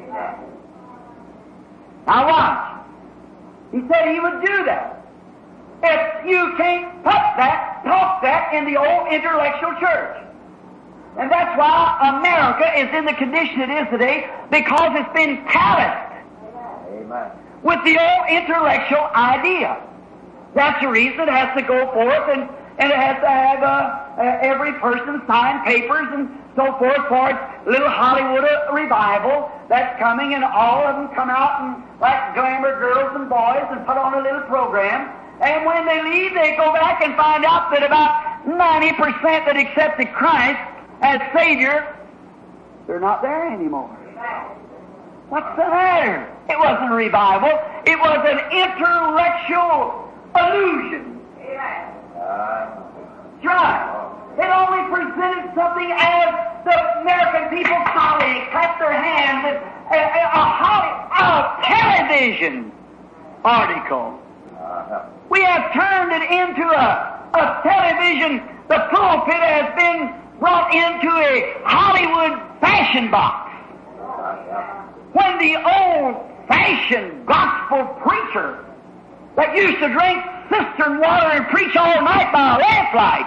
Now watch. He said he would do that. If you can't put that, talk that in the old intellectual church. And that's why America is in the condition it is today, because it's been calloused. Amen. With the old intellectual idea. That's the reason it has to go forth and, and it has to have uh, uh, every person sign papers and so forth for its little Hollywood uh, revival that's coming, and all of them come out and like glamour girls and boys and put on a little program. And when they leave, they go back and find out that about ninety percent that accepted Christ as Savior, they're not there anymore. What's the matter? It wasn't a revival. It was an intellectual illusion. Uh, That's right. It only presented something as the American people probably clap their hands and a, a, a, Holly, a television article. uh, We have turned it into a, a television. The pulpit has been brought into a Hollywood fashion box. When the old-fashioned gospel preacher that used to drink cistern water and preach all night by a lamplight,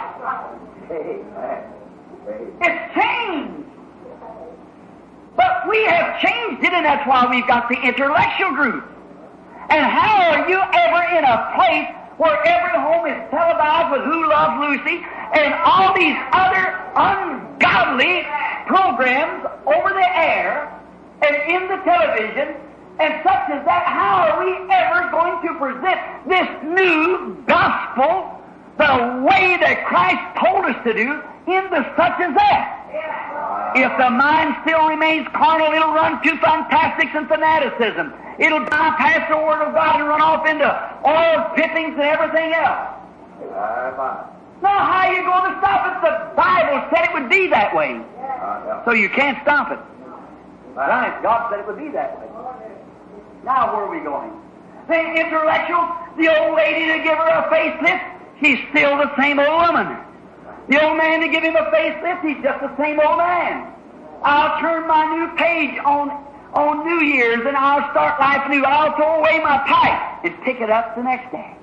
it's changed. But we have changed it, and that's why we've got the intellectual group. And how are you ever in a place where every home is televised with Who Loves Lucy and all these other ungodly programs over the air and in the television and such as that? How are we ever going to present this new gospel the way that Christ told us to do in the such as that? If the mind still remains carnal, it'll run to fantastics and fanaticism. It'll bypass the Word of God and run off into oil drippings and everything else. Now, how are you going to stop it? The Bible said it would be that way. So you can't stop it. Right, God said it would be that way. Now, where are we going? The intellectual, the old lady to give her a facelift, she's still the same old woman. The old man to give him a facelift, he's just the same old man. I'll turn my new page on on New Year's and I'll start life new. I'll throw away my pipe and pick it up the next day.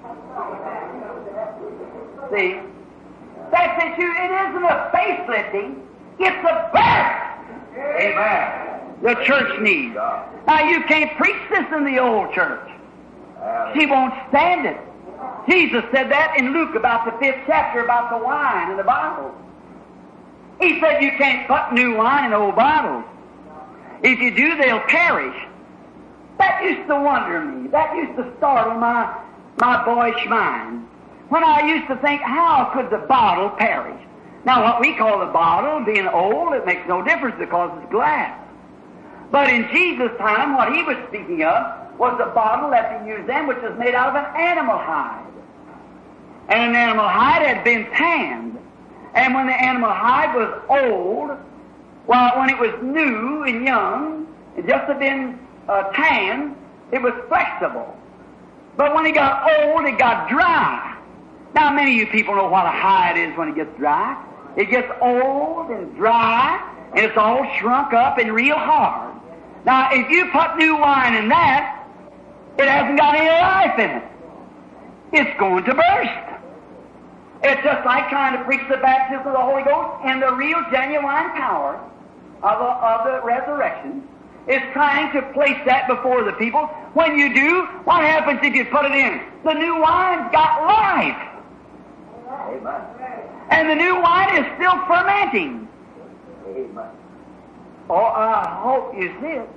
See? That's it. You, it isn't a facelifting. It's a birth. Amen. The church needs. Now, you can't preach this in the old church. She won't stand it. Jesus said that in Luke about the fifth chapter about the wine in the Bible. He said you can't put new wine in old bottles. If you do, they'll perish. That used to wonder me. That used to startle my, my boyish mind. When I used to think, how could the bottle perish? Now, what we call the bottle, being old, it makes no difference because it's glass. But in Jesus' time, what he was speaking of was the bottle that they used then, which was made out of an animal hide. And an animal hide had been tanned. And when the animal hide was old, well, when it was new and young, it just had been uh, tanned, it was flexible. But when it got old, it got dry. Now, many of you people know what a high it is when it gets dry. It gets old and dry, and it's all shrunk up and real hard. Now, if you put new wine in that, it hasn't got any life in it. It's going to burst. It's just like trying to preach the baptism of the Holy Ghost and the real genuine power of the, of the resurrection. It's trying to place that before the people. When you do, what happens if you put it in? The new wine's got life. Amen. And the new wine is still fermenting. Amen. Oh, I hope you see it.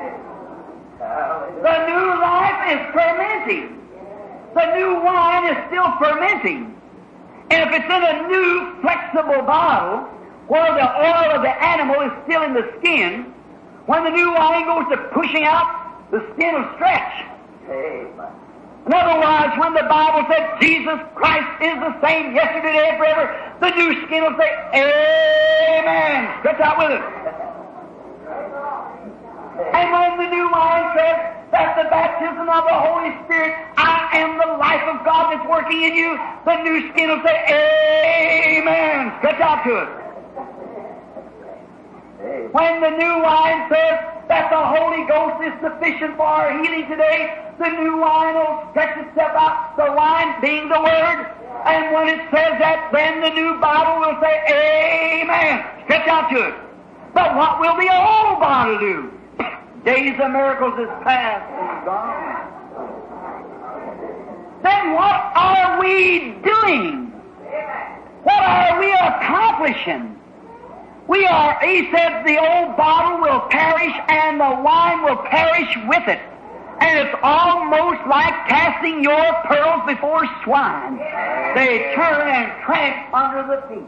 The new life is fermenting. The new wine is still fermenting. And if it's in a new flexible bottle, where the oil of the animal is still in the skin, when the new wine goes to pushing out, the skin will stretch. Amen. And otherwise, when the Bible said Jesus Christ is the same yesterday, today, and forever, the new skin will say, Amen. Stretch out with it. And when the new wine says that the baptism of the Holy Spirit, I am the life of God that's working in you, the new skin will say, Amen. Stretch out to it. When the new wine says that the Holy Ghost is sufficient for our healing today, the new wine will stretch itself out, the wine being the Word. And when it says that, then the new bottle will say, Amen. Stretch out to it. But what will the old bottle do? Days of miracles is past and gone. Then what are we doing? What are we accomplishing? We are, he said, the old bottle will perish and the wine will perish with it. And it's almost like casting your pearls before swine. They turn and tramp under the feet.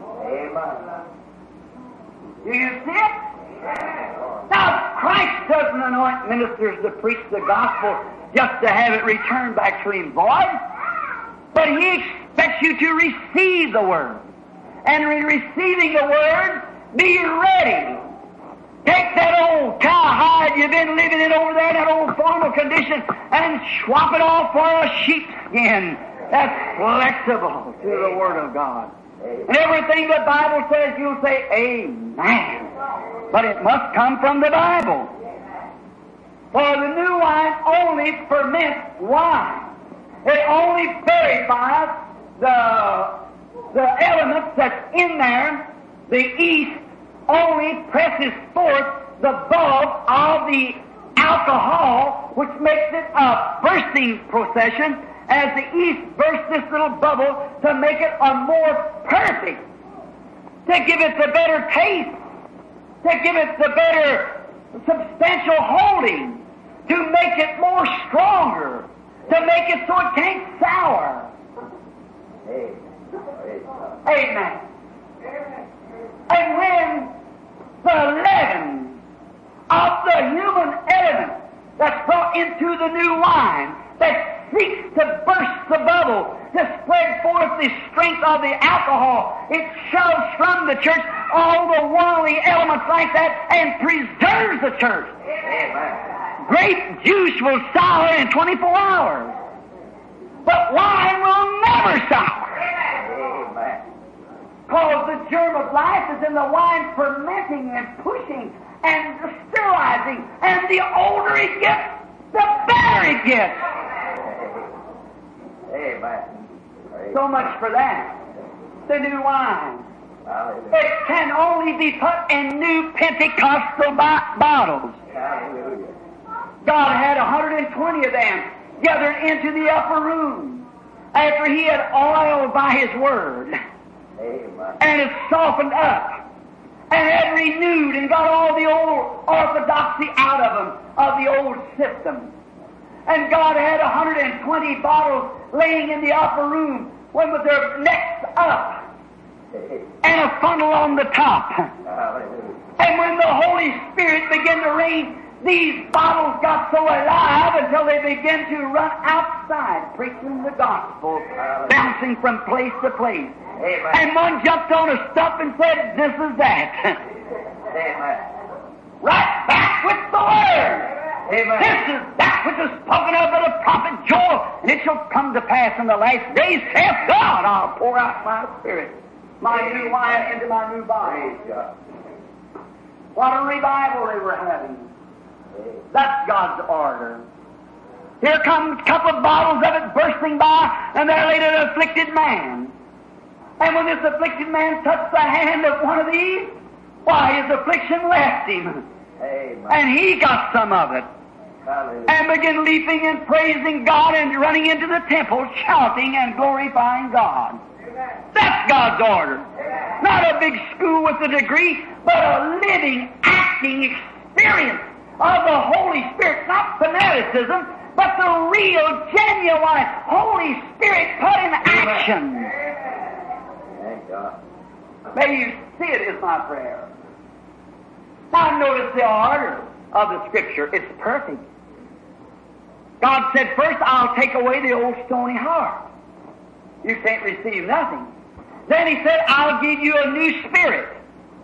Do you see it? Now, Christ doesn't anoint ministers to preach the gospel just to have it returned back to him void. But he expects you to receive the Word. And in receiving the Word, be ready. Take that old cowhide you've been living in over there, that old formal condition, and swap it off for a sheepskin that's flexible to the Word of God. And everything the Bible says, you'll say, Amen. But it must come from the Bible. For the new wine only ferments wine. It only verifies the, the elements that's in there. The yeast only presses forth the bulb of the alcohol, which makes it a bursting procession, as the yeast bursts this little bubble to make it a more perfect, to give it the better taste, to give it the better substantial holding, to make it more stronger, to make it so it can't sour. Amen. And when the leaven of the human element that's brought into the new wine, that seeks to burst the bubble, to spread forth the strength of the alcohol, it shoves from the church all the worldly elements like that and preserves the church. Amen. Grape juice will sour in twenty-four hours, but wine will never sour. Amen. Because the germ of life is in the wine fermenting and pushing and sterilizing, and the older it gets, the better it gets. Amen. So much for that. The new wine. Hallelujah. It can only be put in new Pentecostal bo- bottles. Hallelujah. God had one hundred twenty of them gathered into the upper room after he had oiled by his word. Amen. And it softened up and had renewed and got all the old orthodoxy out of them, of the old system. And God had one hundred twenty bottles laying in the upper room, one with their necks up and a funnel on the top. And when the Holy Spirit began to rain, these bottles got so alive until they began to run outside, preaching the gospel, bouncing from place to place. Amen. And one jumped on a stump and said, "This is that." Amen. Right back with the Word. Amen. This is that which is spoken of by the prophet Joel, and it shall come to pass in the last days, saith God, I'll pour out my Spirit, my new wine into my new body. What a revival they were having. That's God's order. Here comes a couple of bottles of it bursting by, and there laid an afflicted man. And when this afflicted man touched the hand of one of these, why, his affliction left him. Amen. And he got some of it. Hallelujah. And began leaping and praising God and running into the temple, shouting and glorifying God. Amen. That's God's order. Amen. Not a big school with a degree, but a living, acting experience of the Holy Spirit, not fanaticism, but the real, genuine Holy Spirit put in action. Thank God. May you see it is my prayer. Now notice the order of the Scripture. It's perfect. God said, first I'll take away the old stony heart. You can't receive nothing. Then He said, I'll give you a new spirit.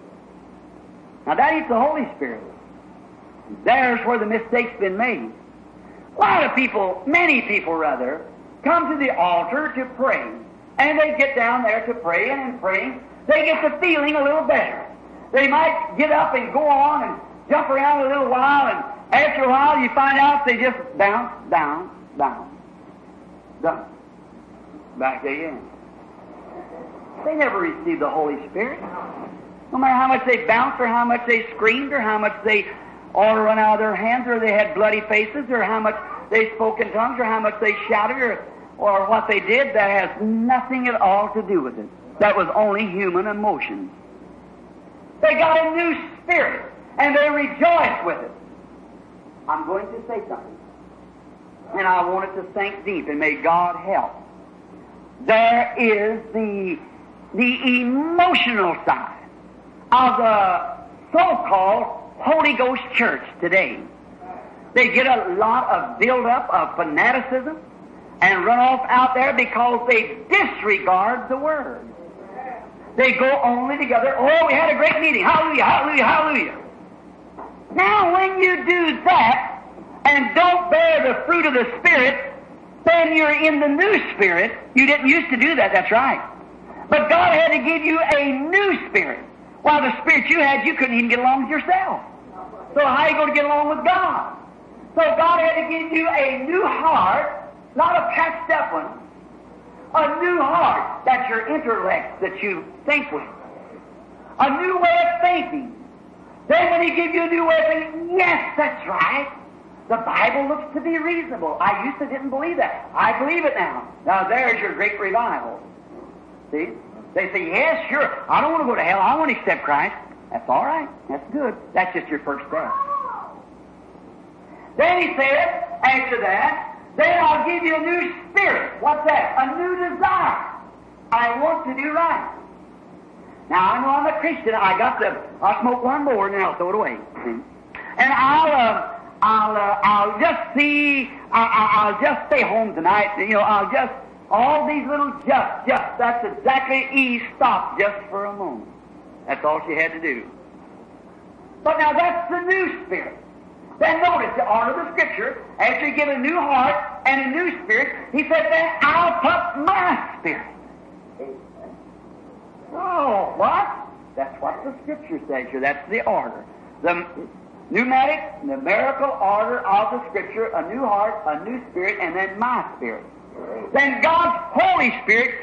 Now that is the Holy Spirit. There's where the mistake's been made. A lot of people, many people rather, come to the altar to pray. And they get down there to pray, and in praying, they get the feeling a little better. They might get up and go on and jump around a little while, and after a while you find out they just bounce, down, down, down, back again. They never received the Holy Spirit. No matter how much they bounced, or how much they screamed, or how much they all run out of their hands, or they had bloody faces, or how much they spoke in tongues, or how much they shouted, or, or what they did, that has nothing at all to do with it. That was only human emotion. They got a new spirit, and they rejoiced with it. I'm going to say something, and I want it to sink deep, and may God help. There is the, the emotional side of the so-called Holy Ghost church today. They get a lot of build-up of fanaticism and run off out there because they disregard the Word. They go only together, oh, we had a great meeting, hallelujah, hallelujah, hallelujah. Now, when you do that and don't bear the fruit of the Spirit, then you're in the new spirit. You didn't used to do that, that's right. But God had to give you a new spirit. While the spirit you had, you couldn't even get along with yourself. So how are you going to get along with God? So God had to give you a new heart, not a patched up one. A new heart, that's your intellect that you think with. A new way of thinking. Then when He gives you a new way of thinking, yes, that's right. The Bible looks to be reasonable. I used to didn't believe that. I believe it now. Now there's your great revival. See? They say, yes, sure. I don't want to go to hell. I want to accept Christ. That's all right. That's good. That's just your first step. Then He said, after that, then I'll give you a new spirit. What's that? A new desire. I want to do right. Now, I know I'm a Christian. I got to, I'll smoke one more and then I'll throw it away. See? And I'll, uh, I'll, uh, I'll just see, I'll, I'll just stay home tonight. You know, I'll just, all these little just, just, that's exactly Eve stopped just for a moment. That's all she had to do. But now that's the new spirit. Then notice the order of the Scripture, after He give a new heart and a new spirit, He said, then I'll put my spirit. Oh, what? That's what the Scripture says here. That's the order. The pneumatic, numerical order of the Scripture, a new heart, a new spirit, and then my spirit. Then God's Holy Spirit,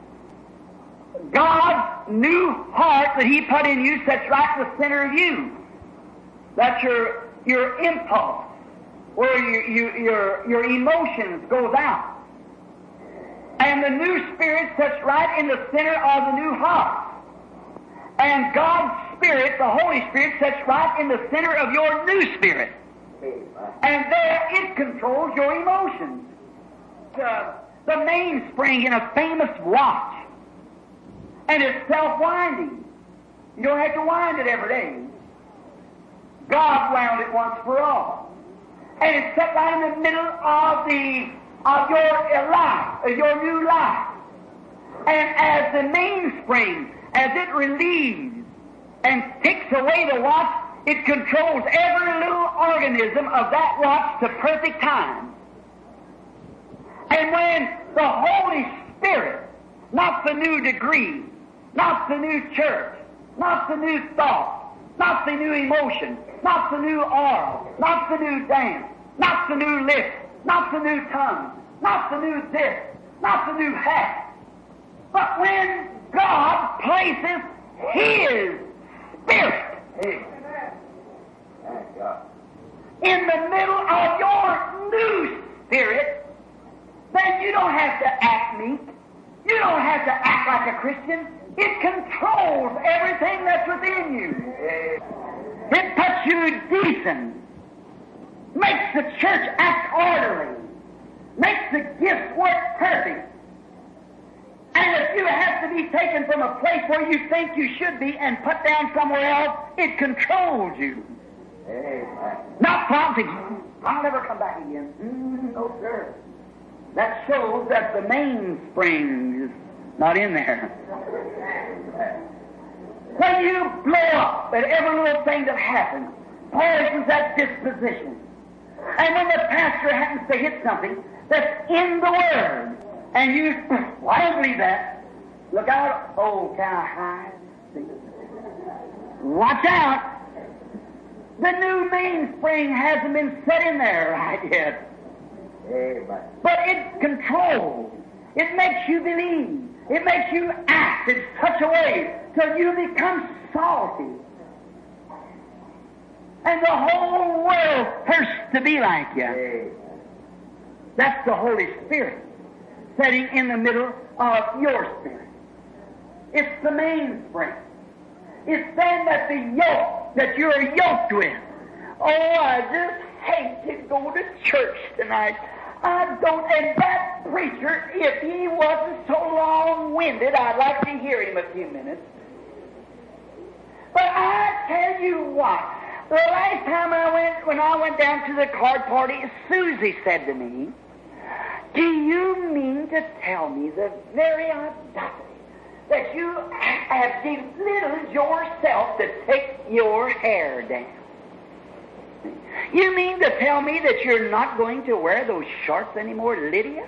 God's new heart that He put in you sits right in the center of you. That's your your impulse, where you, you, your your emotions goes out. And the new spirit sits right in the center of the new heart. And God's Spirit, the Holy Spirit, sits right in the center of your new spirit. And there it controls your emotions. The, the mainspring in a famous watch. And it's self-winding. You don't have to wind it every day. God wound it once for all. And it's set right in the middle of the of your life, of your new life. And as the mainspring, as it relieves and takes away the watch, it controls every little organism of that watch to perfect time. And when the Holy Spirit, not the new degree, not the new church, not the new thought, not the new emotion, not the new oral, not the new dance, not the new lips, not the new tongue, not the new this, not the new hat. But when God places His Spirit in the middle of your new spirit, then you don't have to act meek. You don't have to act like a Christian. It controls everything that's within you. It puts you decent, makes the church act orderly, makes the gifts work perfect. And if you have to be taken from a place where you think you should be and put down somewhere else, it controls you. Amen. Not prompting you. I'll never come back again. Mm, no, sir. That shows that the mainspring is not in there. When you blow up at every little thing that happens, poisons that disposition. And when the pastor happens to hit something that's in the Word, and you, well, I don't believe that. Look out. Oh, can I hide? Watch out. The new mainspring hasn't been set in there right yet. Amen. But it controls. It makes you believe. It makes you act in such a way till you become salty. And the whole world thirsts to be like you. Amen. That's the Holy Spirit setting in the middle of your spirit. It's the mainspring. It's then that the yoke that you're yoked with. Oh, I just hate to go to church tonight. I don't, and that preacher, if he wasn't so long-winded, I'd like to hear him a few minutes. But I tell you what, the last time I went, when I went down to the card party, Susie said to me, "Do you mean to tell me the very audacity that you have belittled yourself to take your hair down? You mean to tell me that you're not going to wear those shorts anymore, Lydia?"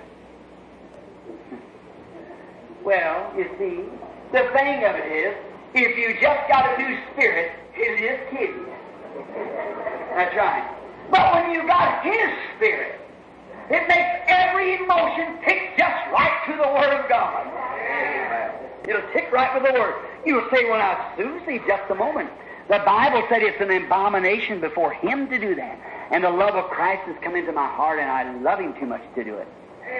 Well, you see, the thing of it is, if you just got a new spirit, he'll just kid you. That's right. But when you got His Spirit, it makes every emotion tick just right to the Word of God. It'll tick right with the Word. You'll say, "Well, now, Susie, just a moment. The Bible said it's an abomination before Him to do that. And the love of Christ has come into my heart, and I love Him too much to do it.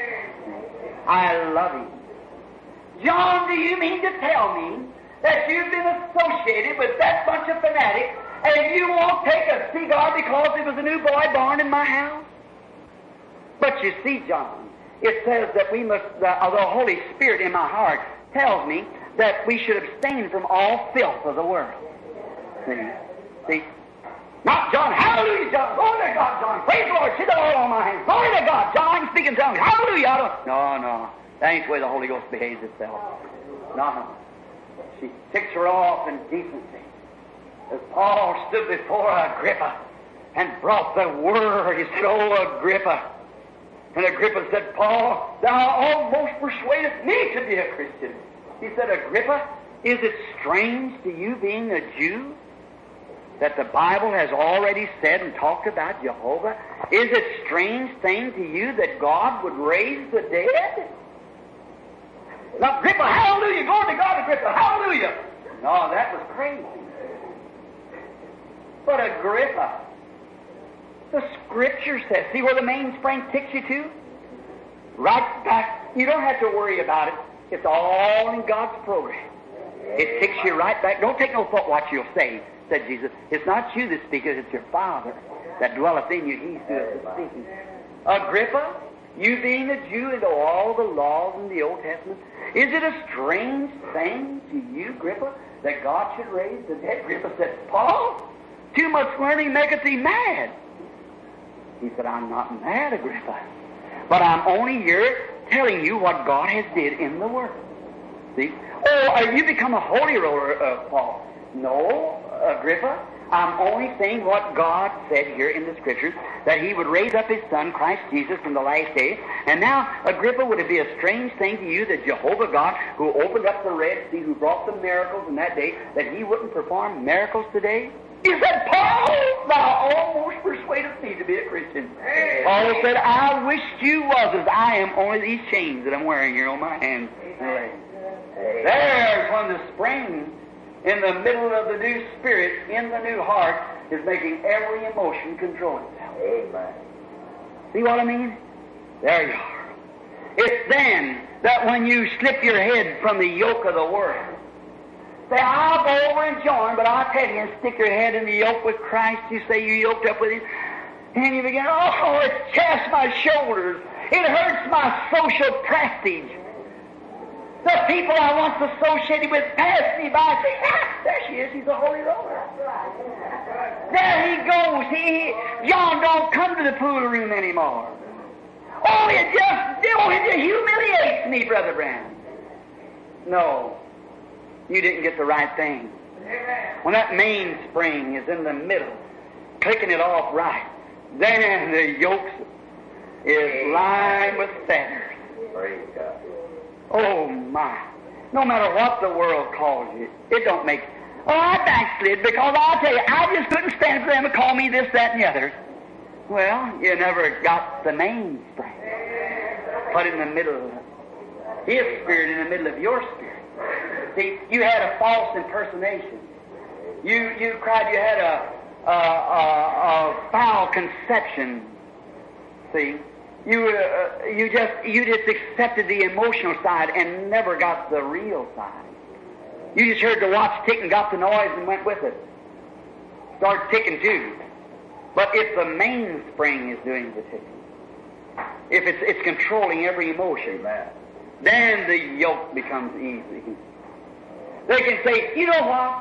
I love Him." John, do you mean to tell me that you've been associated with that bunch of fanatics and you won't take a cigar because there was a new boy born in my house? But you see, John, it says that we must, the, uh, the Holy Spirit in my heart tells me that we should abstain from all filth of the world. See? See? Not John, hallelujah, John, glory to God, John, praise the Lord, sit all on my hands, glory to God, John, I can speak in tongues, hallelujah. I don't... No, no, that ain't the way the Holy Ghost behaves itself. No, no. She ticks her off in decency. As Paul stood before Agrippa and brought the word, he said, "Oh, Agrippa." And Agrippa said, "Paul, thou almost persuadest me to be a Christian." He said, "Agrippa, is it strange to you, being a Jew, that the Bible has already said and talked about Jehovah? Is it a strange thing to you that God would raise the dead?" Now, Agrippa, hallelujah, glory to God, Agrippa, hallelujah. No, that was crazy. But Agrippa, the Scripture says, see where the mainspring takes you to? Right back. You don't have to worry about it. It's all in God's program. It takes you right back. Don't take no thought what you'll say, said Jesus. It's not you that speaketh, it's your Father that dwelleth in you. He's doing the speaking. Agrippa, you being a Jew into all the laws in the Old Testament, is it a strange thing to you, Agrippa, that God should raise the dead? Agrippa said, "Paul, too much learning maketh thee mad." He said, "I'm not mad, Agrippa, but I'm only here telling you what God has did in the Word." See? "Oh, are you become a holy roller, uh, Paul?" "No, Agrippa, I'm only saying what God said here in the Scriptures, that He would raise up His Son, Christ Jesus, in the last day. And now, Agrippa, would it be a strange thing to you that Jehovah God, who opened up the Red Sea, who brought the miracles in that day, that He wouldn't perform miracles today? He said, Paul, thou almost persuaded me to be a Christian. Hey. Paul said, I wish you was as I am, only these chains that I'm wearing here on my hands. Hey. Hey. There's when the spring in the middle of the new spirit, in the new heart, is making every emotion control itself. Amen. See what I mean? There you are. It's then that when you slip your head from the yoke of the world, say, I'll go over and join, but I'll tell you, and stick your head in the yoke with Christ, you say you yoked up with Him, and you begin, oh, it casts my shoulders. It hurts my social prestige. The people I once associated with pass me by, say, ah, there she is, she's a holy roller. There he goes. He, John don't come to the pool room anymore. Oh, it just, oh, it just humiliates me, Brother Branham. No, you didn't get the right thing. When that mainspring is in the middle, clicking it off right, then the yoke is lined with feathers. Praise God. Oh, my. No matter what the world calls you, it don't make... Oh, I backslid because I'll tell you, I just couldn't stand for them to call me this, that, and the other. Well, you never got the mainspring. Put in the middle of His Spirit, in the middle of your spirit. See, you had a false impersonation. You you cried you had a, a, a, a foul conception. See? You uh, you just you just accepted the emotional side and never got the real side. You just heard the watch tick and got the noise and went with it. Started ticking too. But if the mainspring is doing the ticking, if it's it's controlling every emotion, then the yoke becomes easy. They can say, you know what?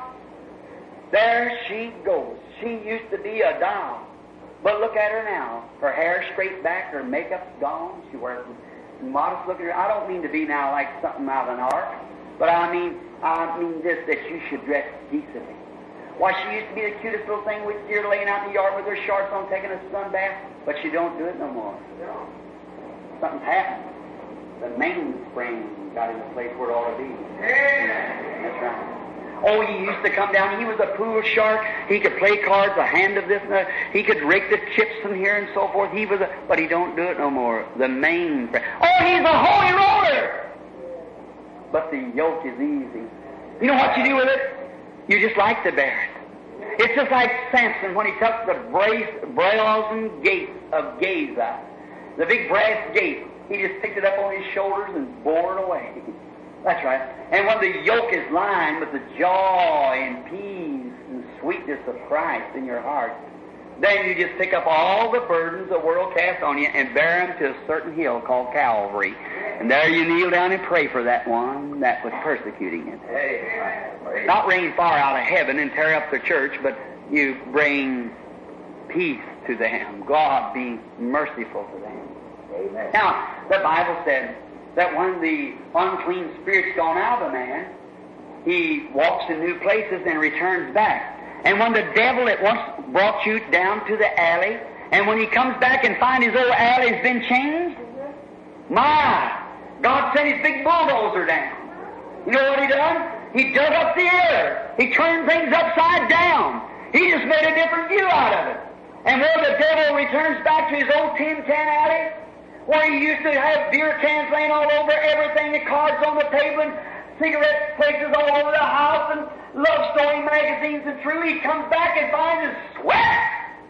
There she goes. She used to be a doll. But look at her now. Her hair's straight back, her makeup's gone, she wears modest looking. I don't mean to be now like something out of an ark, but I mean I mean this, that you should dress decently. Why, she used to be the cutest little thing with deer laying out in the yard with her shorts on taking a sun bath, but she don't do it no more. Something's happened. The mainspring got in the place where it ought to be. That's right. Oh, he used to come down. He was a pool shark. He could play cards, a hand of this and that. He could rake the chips from here and so forth. He was a, but he don't do it no more. The main, oh, he's a holy roller. But the yoke is easy. You know what you do with it? You just like to bear it. It's just like Samson when he took the brace, brazen gate of Gaza, the big brass gate. He just picked it up on his shoulders and bore it away. That's right. And when the yoke is lined with the joy and peace and sweetness of Christ in your heart, then you just pick up all the burdens the world casts on you and bear them to a certain hill called Calvary. And there you kneel down and pray for that one that was persecuting you. Not rain fire out of heaven and tear up the church, but you bring peace to them. God be merciful to them. Amen. Now, the Bible said that when the unclean spirit's gone out of a man, he walks in new places and returns back. And when the devil at once brought you down to the alley, and when he comes back and finds his old alley's been changed, my, God sent his big bulldozer down. You know what he done? He dug up the air. He turned things upside down. He just made a different view out of it. And where the devil returns back to his old tin can alley, where he used to have beer cans laying all over everything, the cards on the table, and cigarette places all over the house, and love story magazines and true, he comes back and finds his sweat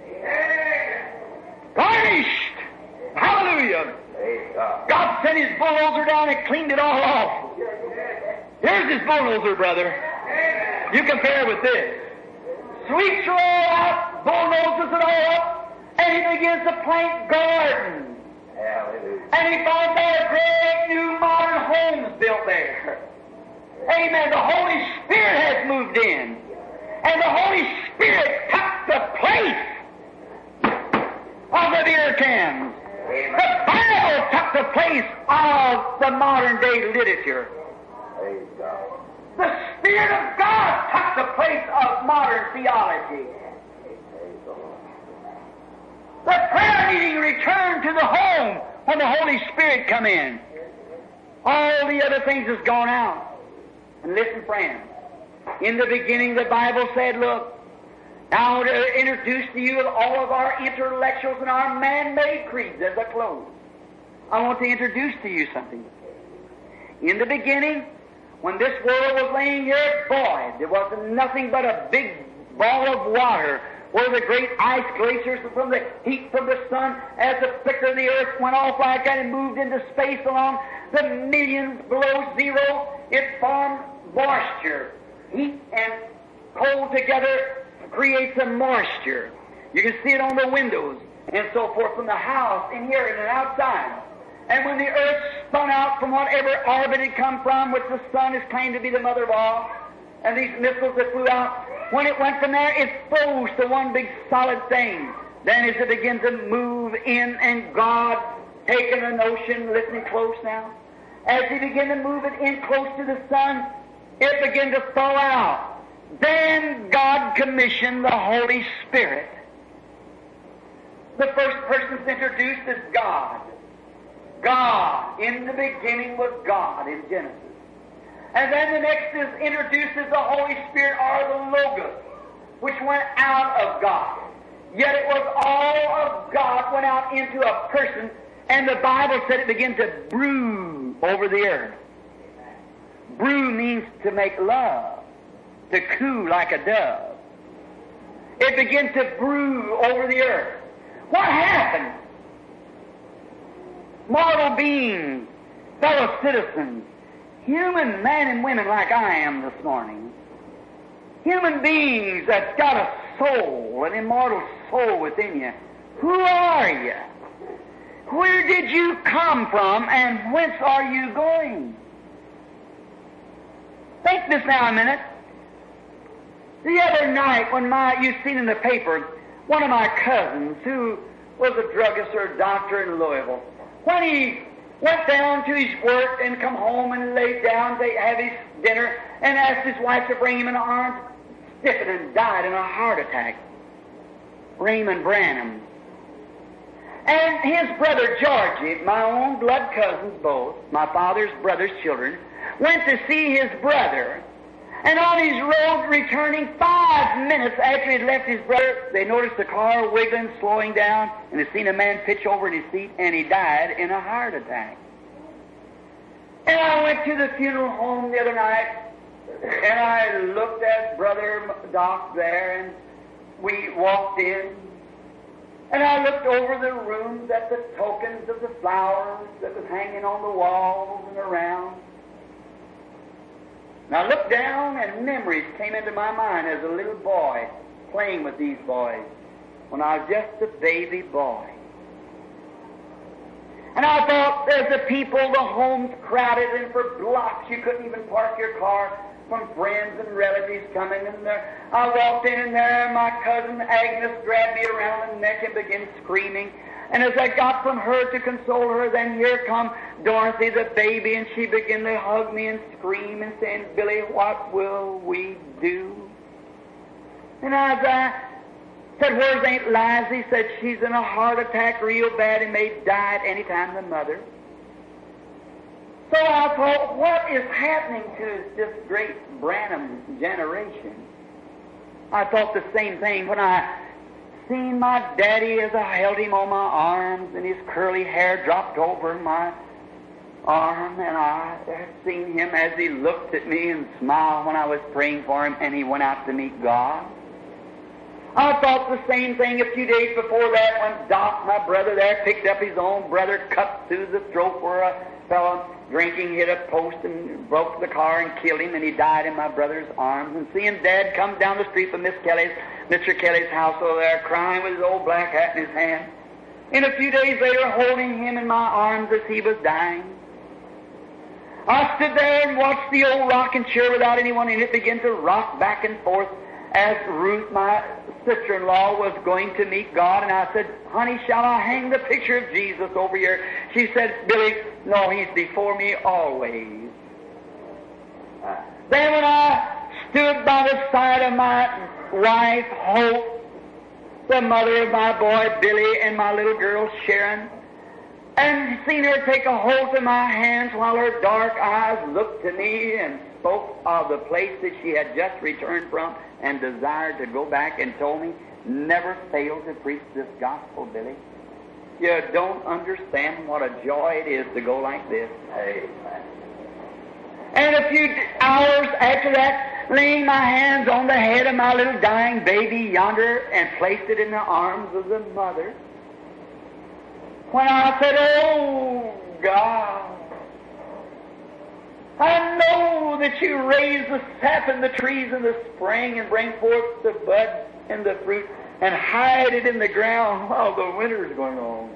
garnished. Hallelujah. God sent his bulldozer down and cleaned it all off. Here's his bulldozer, brother. You compare with this. Sweeps are all out, bulldozers it all up, and he begins to plant gardens. And he finds there great new modern homes built there. Amen. The Holy Spirit has moved in. And the Holy Spirit took the place of the beer cans. Amen. The Bible took the place of the modern day literature. The Spirit of God took the place of modern theology. The prayer meeting returned to the home when the Holy Spirit come in. All the other things has gone out. And listen, friends, in the beginning the Bible said, look, now I want to introduce to you all of our intellectuals and our man-made creeds as a close. I want to introduce to you something. In the beginning, when this world was laying here void, there was nothing but a big ball of water where the great ice glaciers from the heat from the sun, as the flicker of the earth went off like that and moved into space along the millions below zero, it formed moisture. Heat and cold together creates a moisture. You can see it on the windows and so forth from the house in here and outside. And when the earth spun out from whatever orbit it come from, which the sun is claimed to be the mother of all, and these missiles that flew out, when it went from there, it froze to one big solid thing. Then as it began to move in, and God, taking a notion, listening close now, as He began to move it in close to the sun, it began to thaw out. Then God commissioned the Holy Spirit. The first person that's introduced is God. God. In the beginning was God in Genesis. And then the next is introduced as the Holy Spirit, or the Logos, which went out of God. Yet it was all of God went out into a person, and the Bible said it began to brew over the earth. Brew means to make love, to coo like a dove. It began to brew over the earth. What happened? Mortal beings, fellow citizens, human men and women like I am this morning, human beings that's got a soul, an immortal soul within you. Who are you? Where did you come from, and whence are you going? Think this now a minute. The other night when my, you've seen in the paper, one of my cousins who was a druggist or a doctor in Louisville, when he went down to his work and come home and laid down to have his dinner and asked his wife to bring him in her arms, stiffened and died in a heart attack. Raymond Branham. And his brother Georgie, my own blood cousins both, my father's brother's children, went to see his brother. And on his road returning five minutes after he'd left his brother, they noticed the car wiggling, slowing down, and they seen a man pitch over in his seat, and he died in a heart attack. And I went to the funeral home the other night, and I looked at Brother Doc there, and we walked in, and I looked over the rooms at the tokens of the flowers that was hanging on the walls and around. And I looked down, and memories came into my mind as a little boy playing with these boys when I was just a baby boy. And I thought, there's the people, the homes crowded, and for blocks you couldn't even park your car from friends and relatives coming in there. I walked in, and there my cousin Agnes grabbed me around the neck and began screaming. And as I got from her to console her, then here come Dorothy, the baby, and she began to hug me and scream and saying, Billy, what will we do? And as I said, where's Aunt Liza? He said, she's in a heart attack real bad and may die at any time, the mother. So I thought, what is happening to this great Branham generation? I thought the same thing when I seen my daddy as I held him on my arms and his curly hair dropped over my arm, and I had seen him as he looked at me and smiled when I was praying for him and he went out to meet God. I thought the same thing a few days before that when Doc, my brother there, picked up his own brother, cut through the throat where a fellow drinking hit a post and broke the car and killed him, and he died in my brother's arms. And seeing Dad come down the street from Miss Kelly's, Mister Kelly's house over there, crying with his old black hat in his hand. And a few days later, holding him in my arms as he was dying. I stood there and watched the old rocking chair without anyone in it begin to rock back and forth as Ruth, my sister-in-law, was going to meet God. And I said, honey, shall I hang the picture of Jesus over here? She said, Billy, no, he's before me always. Uh, then when I stood by the side of my wife, Hope, the mother of my boy Billy and my little girl Sharon, and seen her take a hold of my hands while her dark eyes looked to me and spoke of the place that she had just returned from and desired to go back, and told me, never fail to preach this gospel, Billy. You don't understand what a joy it is to go like this. Amen. And a few hours after that, laying my hands on the head of my little dying baby yonder and placed it in the arms of the mother, when I said, oh, God, I know that you raise the sap in the trees in the spring and bring forth the bud and the fruit and hide it in the ground while the winter is going on.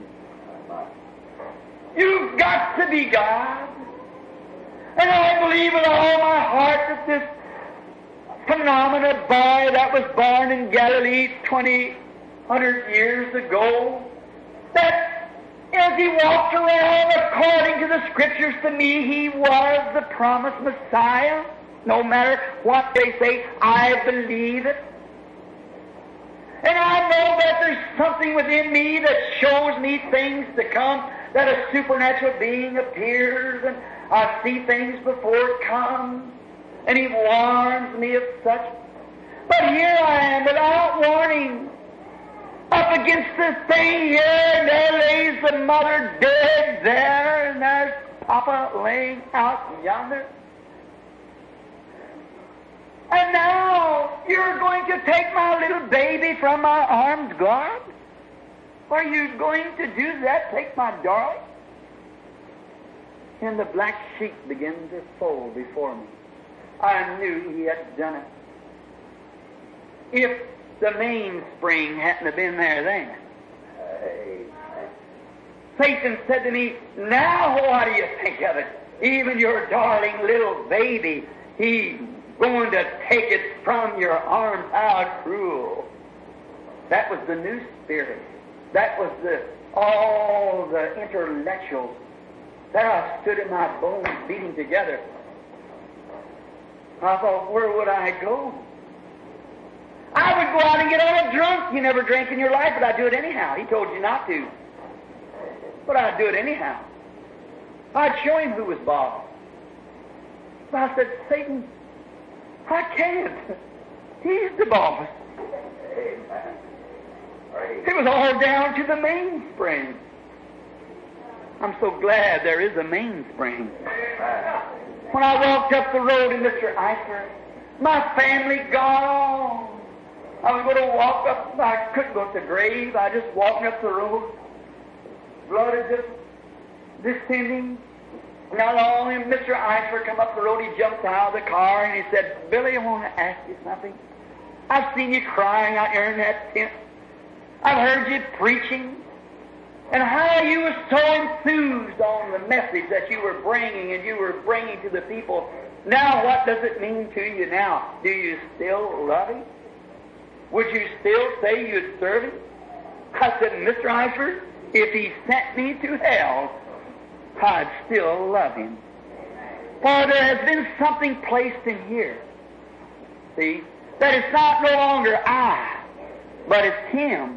You've got to be God. And I believe with all my heart that this phenomenal boy that was born in Galilee twenty hundred years ago, that as he walked around according to the Scriptures, to me he was the promised Messiah. No matter what they say, I believe it. And I know that there's something within me that shows me things to come, that a supernatural being appears, and I see things before it comes, and he warns me of such. But here I am without warning, up against this thing here, and there lays the mother dead there, and there's Papa laying out yonder. And now you're going to take my little baby from my arms, God? Are you going to do that, take my darling? And the black sheet began to fold before me. I knew he had done it. If the mainspring hadn't have been there then. Satan said to me, now what do you think of it? Even your darling little baby, he's going to take it from your arms. How cruel. That was the new spirit. That was the all the intellectuals. There I stood in my bones beating together. I thought, where would I go? I would go out and get on a drunk. You never drank in your life, but I'd do it anyhow. He told you not to. But I'd do it anyhow. I'd show him who was boss. But I said, Satan, I can't. He's the boss. It was all down to the mainspring. I'm so glad there is a mainspring. When I walked up the road in Mister Eisler, my family gone. I was going to walk up, I couldn't go to the grave. I just walked up the road. Blood is just descending. Not long, and Mister Eisler come up the road, he jumped out of the car and he said, Billy, I want to ask you something. I've seen you crying out there in that tent. I've heard you preaching, and how you were so enthused on the message that you were bringing and you were bringing to the people. Now, what does it mean to you now? Do you still love him? Would you still say you'd serve him? I said, Mister Eisler, if he sent me to hell, I'd still love him. For there has been something placed in here, see, that it's not no longer I, but it's him.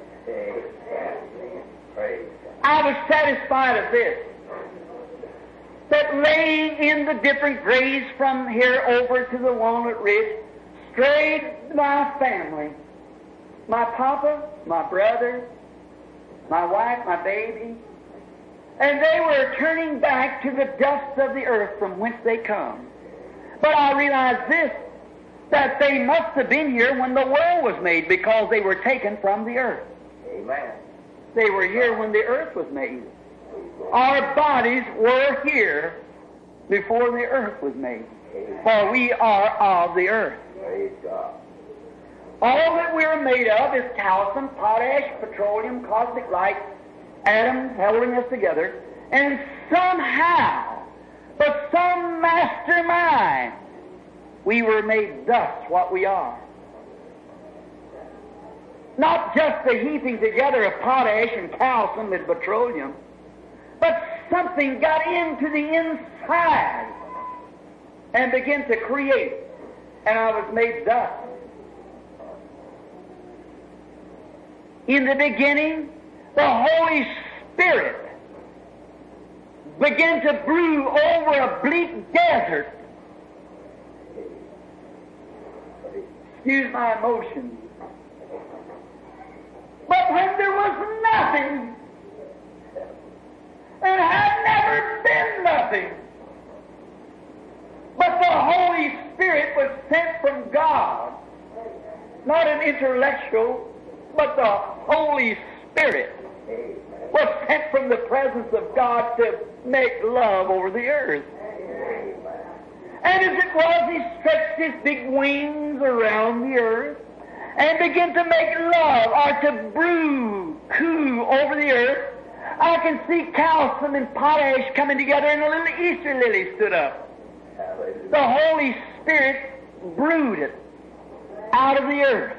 I was satisfied of this, that laying in the different graves from here over to the Walnut Ridge, strayed my family, my papa, my brother, my wife, my baby, and they were turning back to the dust of the earth from whence they come. But I realized this, that they must have been here when the world was made, because they were taken from the earth. Amen. They were here when the earth was made. Our bodies were here before the earth was made, for we are of the earth. Praise God. All that we're made of is calcium, potash, petroleum, cosmic light, atoms holding us together, and somehow, but some mastermind, we were made thus what we are. Not just the heaping together of potash and calcium and petroleum, but something got into the inside and began to create, and I was made thus. In the beginning, the Holy Spirit began to brew over a bleak desert. Excuse my emotions. But when there was nothing, and had never been nothing, but the Holy Spirit was sent from God, not an intellectual, but the Holy Spirit was sent from the presence of God to make love over the earth. And as it was, He stretched His big wings around the earth and began to make love, or to brew, coo over the earth. I can see calcium and potash coming together, and a little Easter lily stood up. The Holy Spirit brewed it out of the earth.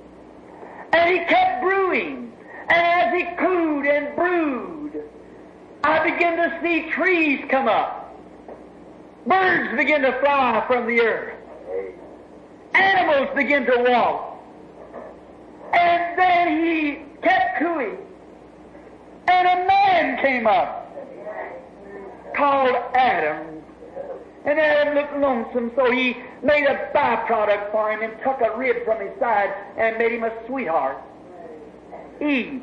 And He kept brewing. And as He cooed and brewed, I began to see trees come up. Birds begin to fly from the earth. Animals begin to walk. And then He kept cooing. And a man came up called Adam. And Adam looked lonesome, so he made a byproduct for him and took a rib from his side and made him a sweetheart, Eve.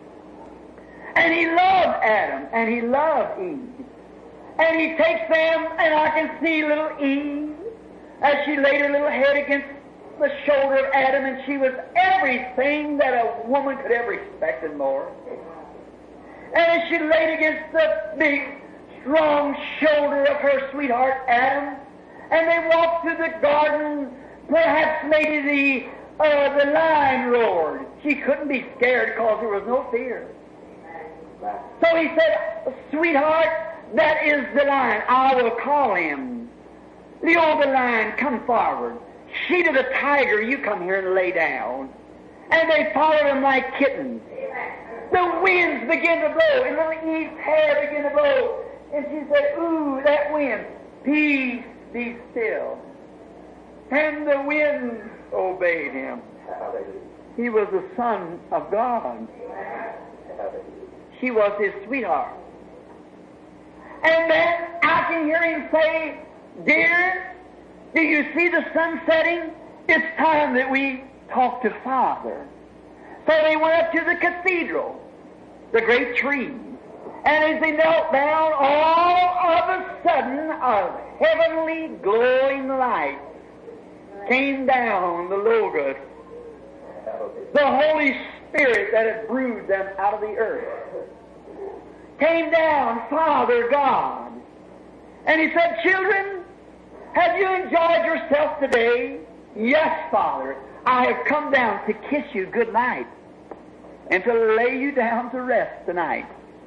And he loved Adam, and he loved Eve. And he takes them, and I can see little Eve as she laid her little head against the shoulder of Adam, and she was everything that a woman could ever expect and more. And as she laid against the big, strong shoulder of her sweetheart Adam, and they walked through the garden, perhaps maybe the uh, the lion roared. She couldn't be scared because there was no fear. So he said, sweetheart, that is the lion. I will call him. Leo the lion, come forward. Sheeta the tiger, you come here and lay down. And they followed him like kittens. The winds began to blow, and little Eve's hair began to blow. And she said, ooh, that wind, peace, be still. And the wind obeyed him. He was the Son of God. She was his sweetheart. And then I can hear him say, dear, do you see the sun setting? It's time that we talk to Father. So they went up to the cathedral, the great tree. And as they knelt down, all of a sudden, a heavenly glowing light came down on the Logos, the Holy Spirit that had brewed them out of the earth. Came down, Father God. And He said, children, have you enjoyed yourself today? Yes, Father. I have come down to kiss you good night and to lay you down to rest tonight.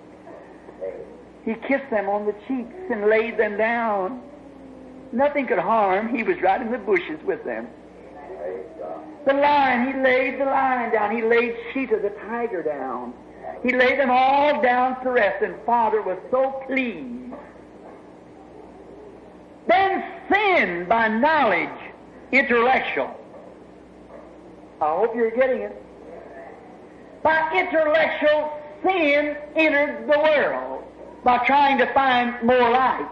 He kissed them on the cheeks and laid them down. Nothing could harm. He was right in the bushes with them. The lion, He laid the lion down. He laid Sheeta the tiger down. He laid them all down to rest, and Father was so pleased. Then sin by knowledge, intellectual. I hope you're getting it. By intellectual, sin entered the world by trying to find more light.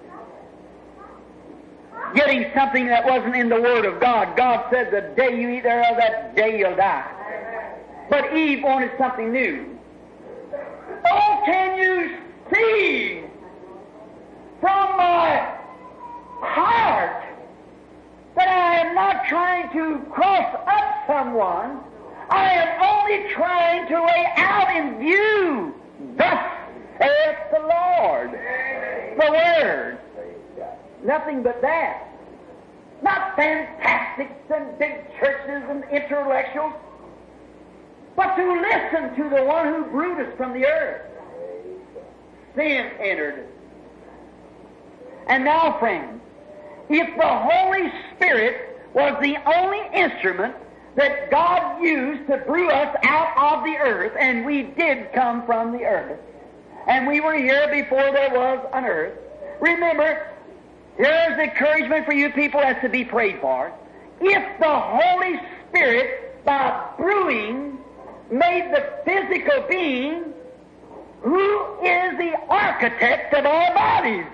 Getting something that wasn't in the Word of God. God said, the day you eat thereof, that day you'll die. But Eve wanted something new. Oh, can you see from my heart that I am not trying to cross up someone? I am only trying to lay out in view, thus saith the Lord. The Word. Nothing but that. Not fantastics and big churches and intellectuals, but to listen to the one who brewed us from the earth. Sin entered. And now, friends, if the Holy Spirit was the only instrument that God used to brew us out of the earth, and we did come from the earth, and we were here before there was an earth, remember, here's encouragement for you people that's to be prayed for. If the Holy Spirit, by brewing, made the physical being who is the architect of our bodies.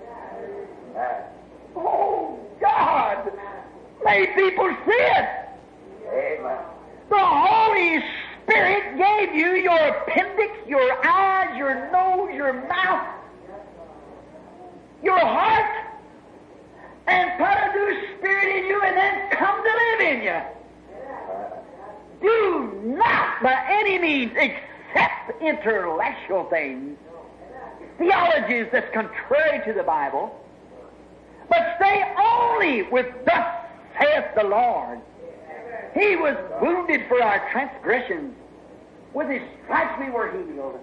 Oh, God made people see it. Amen. The Holy Spirit gave you your appendix, your eyes, your nose, your mouth, your heart, and put a new spirit in you and then come to live in you. Do not by any means accept intellectual things, theologies that's contrary to the Bible, but stay only with thus saith the Lord. He was wounded for our transgressions. With His stripes we were healed.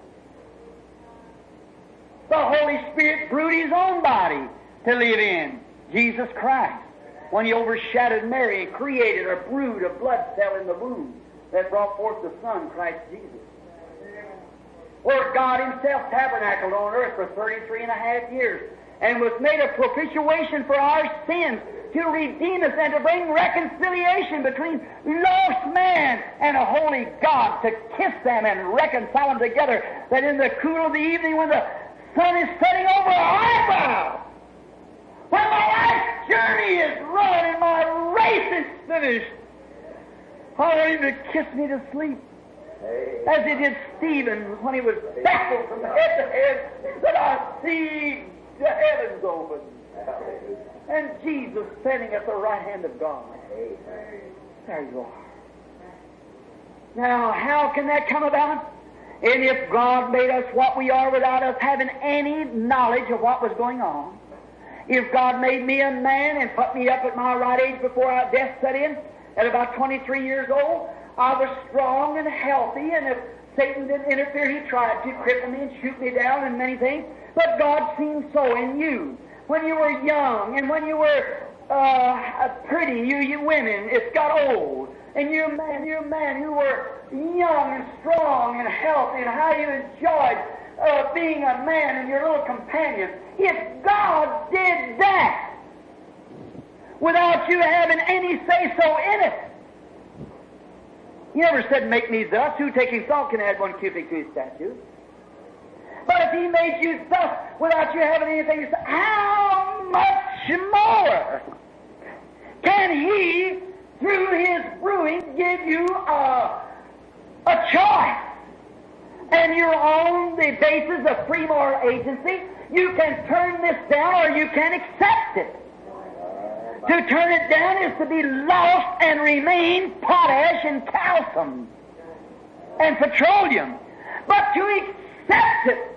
The Holy Spirit brewed His own body to live in, Jesus Christ. When He overshadowed Mary and created or brewed a blood cell in the womb that brought forth the Son, Christ Jesus. Or God Himself tabernacled on earth for thirty-three and a half years and was made a propitiation for our sins to redeem us and to bring reconciliation between lost man and a holy God, to kiss them and reconcile them together, that in the cool of the evening when the sun is setting over our brow, when my life's journey is run and my race is finished, I want Him to kiss me to sleep. As He did Stephen when he was baffled from head to head, that I see the heavens open. And Jesus standing at the right hand of God. There you are. Now, how can that come about? And if God made us what we are without us having any knowledge of what was going on, if God made me a man and put me up at my right age before our death set in, at about twenty-three years old, I was strong and healthy, and if Satan didn't interfere, he tried to cripple me and shoot me down and many things. But God seemed so in you. When you were young and when you were uh, pretty, you, you women, it's got old. And you men, you men who were young and strong and healthy, and how you enjoyed uh, being a man and your little companion. If God did that without you having any say-so in it, He never said, make me thus. Who taking salt can add one cubit to his statue? But if He made you thus without you having anything to say, how much more can He, through His brewing, give you a, a choice? And you're on the basis of free moral agency. You can turn this down or you can accept it. To turn it down is to be lost and remain potash and calcium and petroleum. But to accept it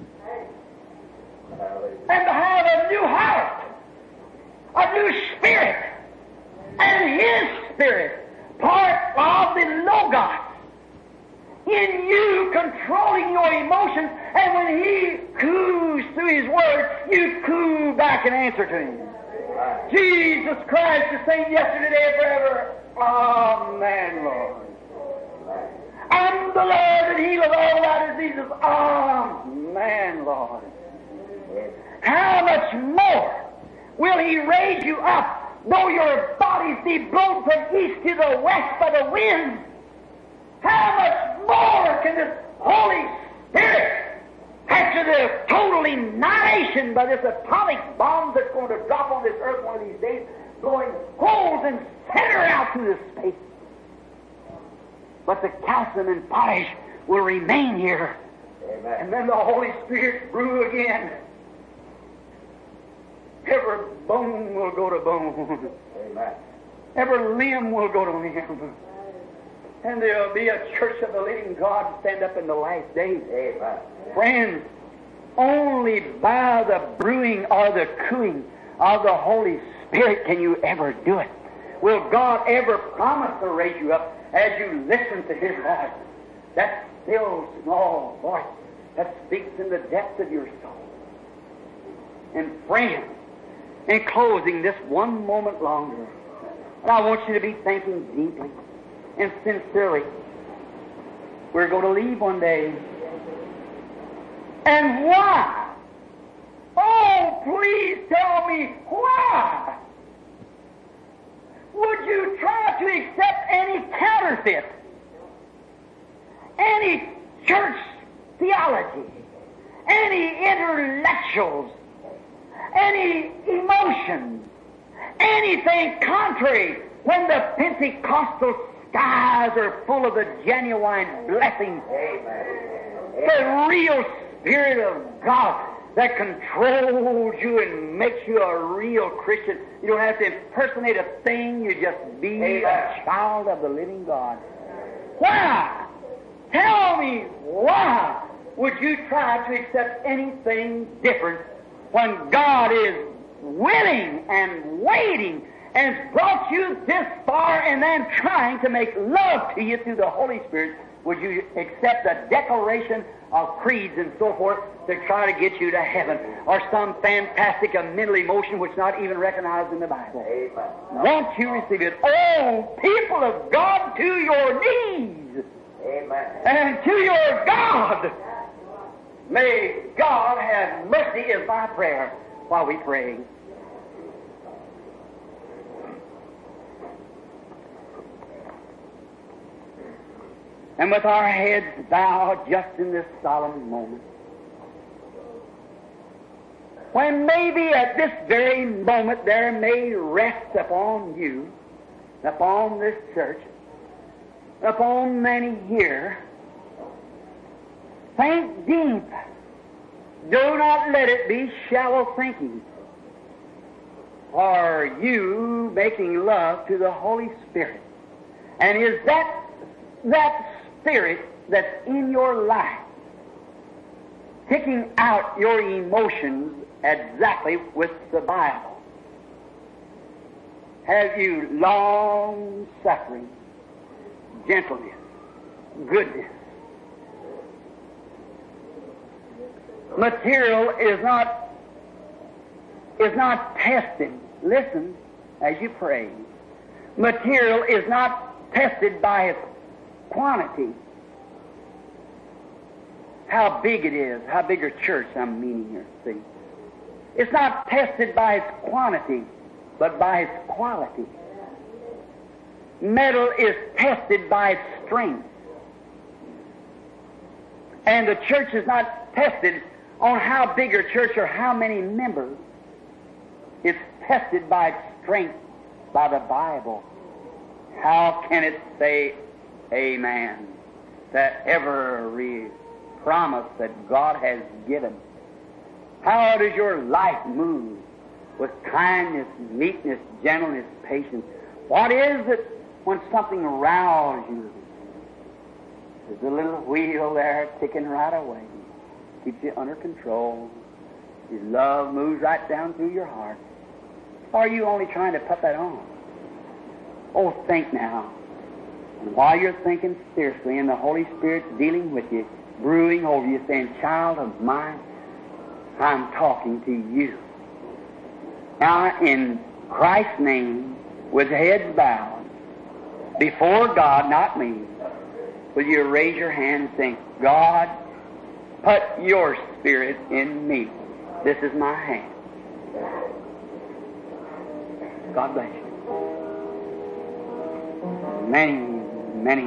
and to have a new heart, a new spirit, and His Spirit, part of the Logos, in you controlling your emotions, and when He coos through His Word, you coo back and answer to Him. Jesus Christ, the same yesterday, today, forever. Amen, Lord. I'm the Lord that healeth all our diseases. Amen, Lord. How much more will He raise you up, though your bodies be blown from east to the west by the wind? How much more can this Holy Spirit, after the total annihilation by this atomic bomb that's going to drop on this earth one of these days, going holes and center out through this space, but the calcium and potash will remain here. Amen. And then the Holy Spirit brew again. Every bone will go to bone. Amen. Every limb will go to limb. And there'll be a church of the living God stand up in the last days. Amen. Friends, only by the brewing or the cooing of the Holy Spirit can you ever do it. Will God ever promise to raise you up as you listen to His voice? That still small voice that speaks in the depths of your soul. And friends, in closing this one moment longer, and I want you to be thinking deeply and sincerely. We're going to leave one day. And why? Oh, please tell me why would you try to accept any counterfeit intellectuals, any emotions, anything contrary, when the Pentecostal skies are full of the genuine blessings, the real Spirit of God that controls you and makes you a real Christian. You don't have to impersonate a thing. You just be Amen. A child of the living God. Why? Tell me, why would you try to accept anything different when God is willing and waiting and has brought you this far and then trying to make love to you through the Holy Spirit? Would you accept a declaration of creeds and so forth to try to get you to heaven, or some fantastic mental emotion which is not even recognized in the Bible? Amen. Won't you receive it? Oh, people of God, to your knees. Amen. And to your God. May God have mercy is my prayer while we pray. And with our heads bowed just in this solemn moment, when maybe at this very moment there may rest upon you, upon this church, upon many here, think deep. Do not let it be shallow thinking. Are you making love to the Holy Spirit? And is that that Spirit that's in your life picking out your emotions exactly with the Bible? Have you long suffering, gentleness, goodness? Material is not is not tested. Listen as you pray. Material is not tested by its quantity. How big it is, how big a church I'm meaning here, see. It's not tested by its quantity, but by its quality. Metal is tested by its strength. And the church is not tested on how big a church or how many members. It's tested by its strength, by the Bible. How can it say amen to every promise that God has given? How does your life move with kindness, meekness, gentleness, patience? What is it when something rouses you? There's a little wheel there ticking right away. Keeps you under control. His love moves right down through your heart. Or are you only trying to put that on? Oh, think now. And while you're thinking seriously and the Holy Spirit's dealing with you, brewing over you, saying, child of mine, I'm talking to you. Now, in Christ's name, with heads bowed, before God, not me, will you raise your hand and say, God, put your Spirit in me. This is my hand. God bless you. Many, many.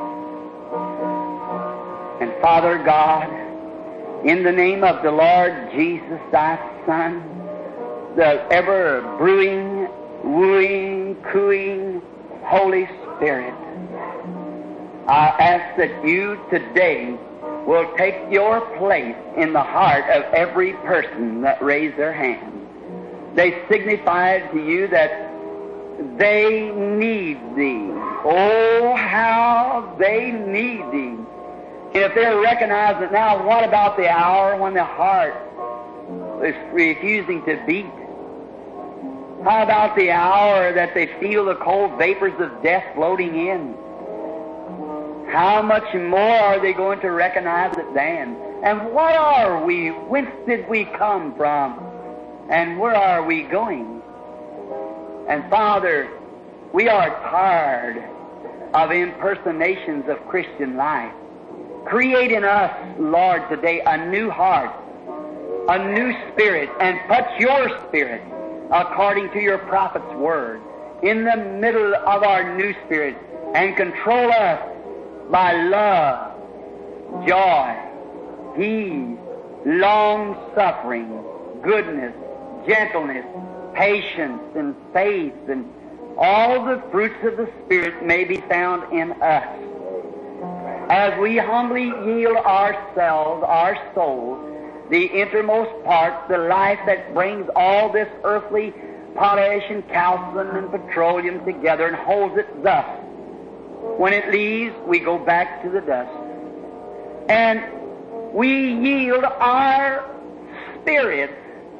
And Father God, in the name of the Lord Jesus, thy Son, the ever brewing, wooing, cooing Holy Spirit, I ask that you today will take your place in the heart of every person that raised their hand. They signified to you that they need Thee. Oh, how they need Thee. And if they'll recognize that now, what about the hour when the heart is refusing to beat? How about the hour that they feel the cold vapors of death floating in? How much more are they going to recognize it then? And what are we? Whence did we come from? And where are we going? And Father, we are tired of impersonations of Christian life. Create in us, Lord, today a new heart, a new spirit, and put your Spirit, according to your prophet's word, in the middle of our new spirit, and control us by love, joy, peace, long-suffering, goodness, gentleness, patience, and faith, and all the fruits of the Spirit may be found in us. As we humbly yield ourselves, our soul, the innermost part, the life that brings all this earthly potash and calcium and petroleum together and holds it thus. When it leaves, we go back to the dust. And we yield our spirits.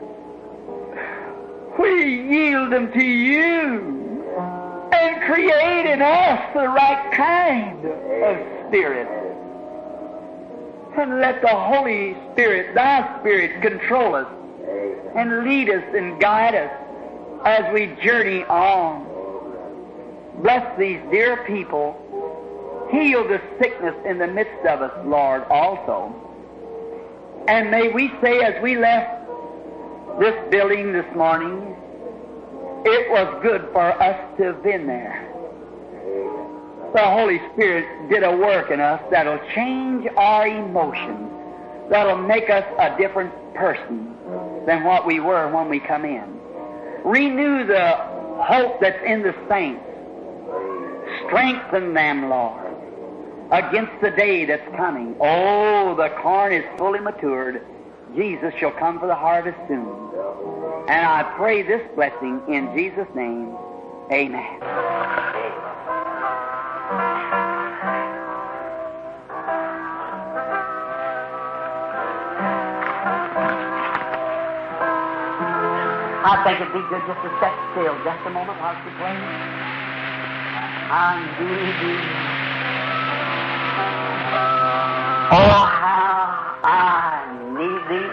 We yield them to you and create in us the right kind of spirit. And let the Holy Spirit, thy Spirit, control us and lead us and guide us as we journey on. Bless these dear people. Heal the sickness in the midst of us, Lord, also. And may we say as we left this building this morning, it was good for us to have been there. The Holy Spirit did a work in us that'll change our emotions, that'll make us a different person than what we were when we come in. Renew the hope that's in the saints. Strengthen them, Lord, against the day that's coming. Oh, the corn is fully matured. Jesus shall come for the harvest soon. And I pray this blessing in Jesus' name. Amen. I think it'd be good just to sit still just a moment while she plays. I need thee. Oh, how I need thee.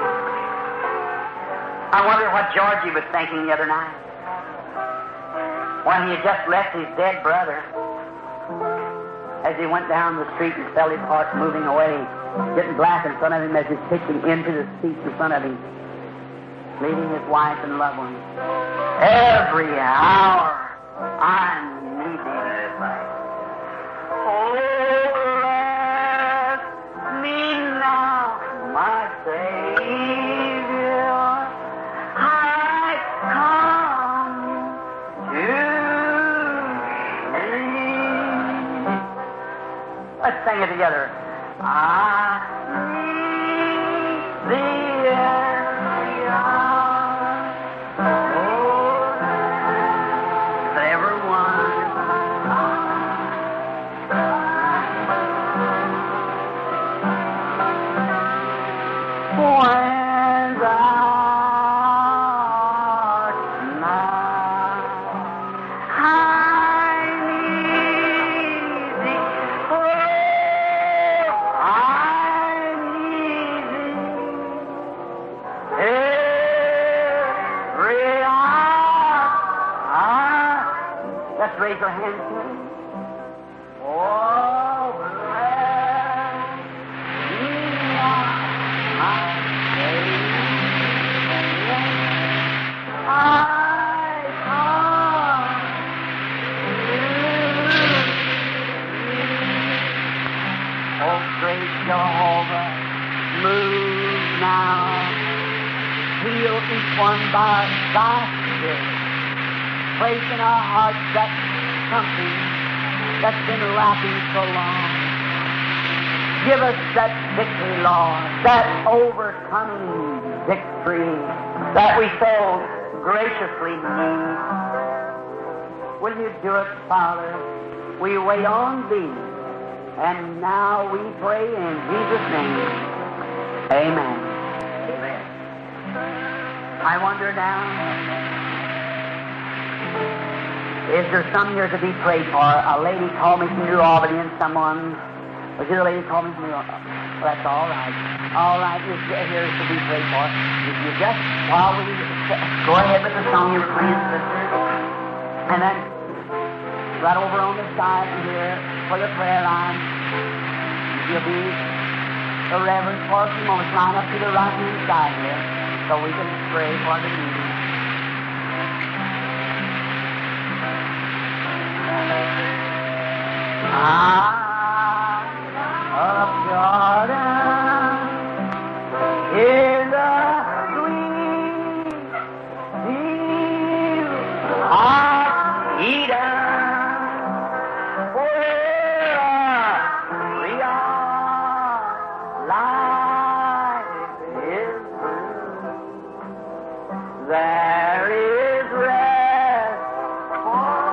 I wonder what Georgie was thinking the other night when he had just left his dead brother as he went down the street and felt his heart moving away, getting black in front of him as he picked him into the seat in front of him, leaving his wife and loved ones. Every hour I need thee. Oh, bless me now, my Savior. I come to thee. Let's sing it together. I need thee. Raise your hands to him. Oh, bless me now, my Savior. I come to thee. Oh, great Jehovah, move now. Heal each one by thy Spirit. Place in our hearts that something that's been lacking so long. Give us that victory, Lord, that overcoming victory that we so graciously need. Will you do it, Father? We wait on Thee, and now we pray in Jesus' name. Amen. Amen. I wonder now, is there some here to be prayed for? A lady called me from New Albany and someone... Was it a lady called me from New Albany? Well, that's all right. All right, you're here to be prayed for. If you just, while we go ahead with the song you were playing, sister, and then right over on the side here for the prayer line, you'll be the reverend for a few moments. Line up to the right-hand side here so we can pray for the meeting. Ah, of Jordan is the sweet there is rest for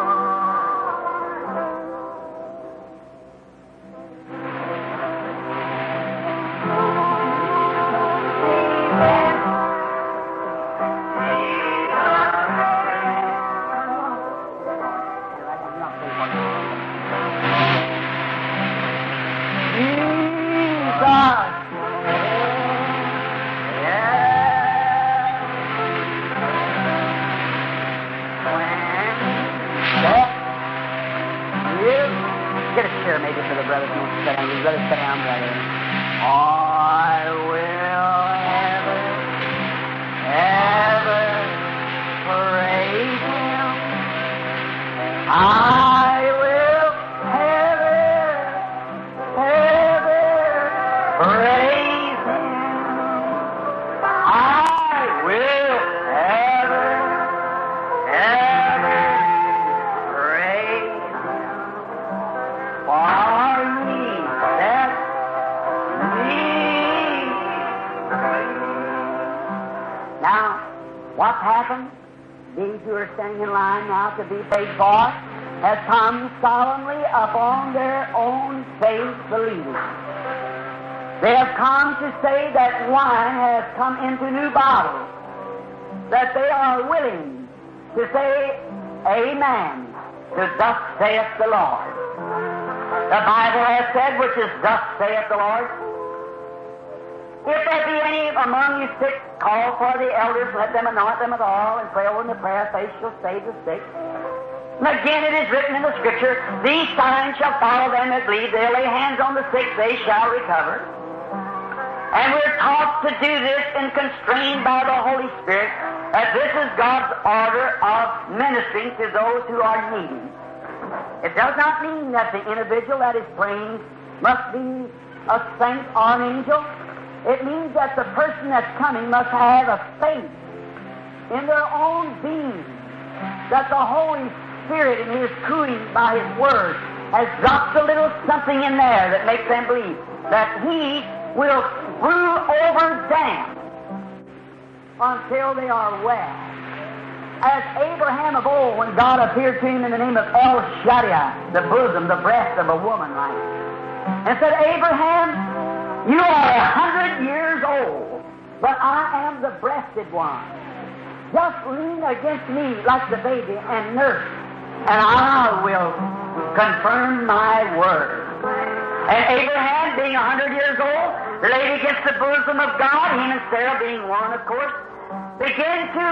to be paid for, has come solemnly upon their own faith believing. They have come to say that wine has come into new bottles, that they are willing to say amen to thus saith the Lord. The Bible has said, which is thus saith the Lord, if there be any among you sick, call for the elders, let them anoint them with oil, and pray over them the prayer, faith shall save the sick. And again it is written in the Scripture, these signs shall follow them that believe, they'll lay hands on the sick, they shall recover. And we're taught to do this and constrained by the Holy Spirit, that this is God's order of ministering to those who are needy. It does not mean that the individual that is praying must be a saint or an angel. It means that the person that's coming must have a faith in their own being that the Holy Spirit in His cooing by His Word has dropped a little something in there that makes them believe that He will brew over them until they are well. As Abraham of old, when God appeared to him in the name of El Shaddai, the bosom, the breast of a woman, right, and said, Abraham, you are a hundred years old, but I am the breasted one. Just lean against me like the baby and nurse, and I will confirm my word. And Abraham, being a hundred years old, laid against the bosom of God, he and Sarah being one, of course, began to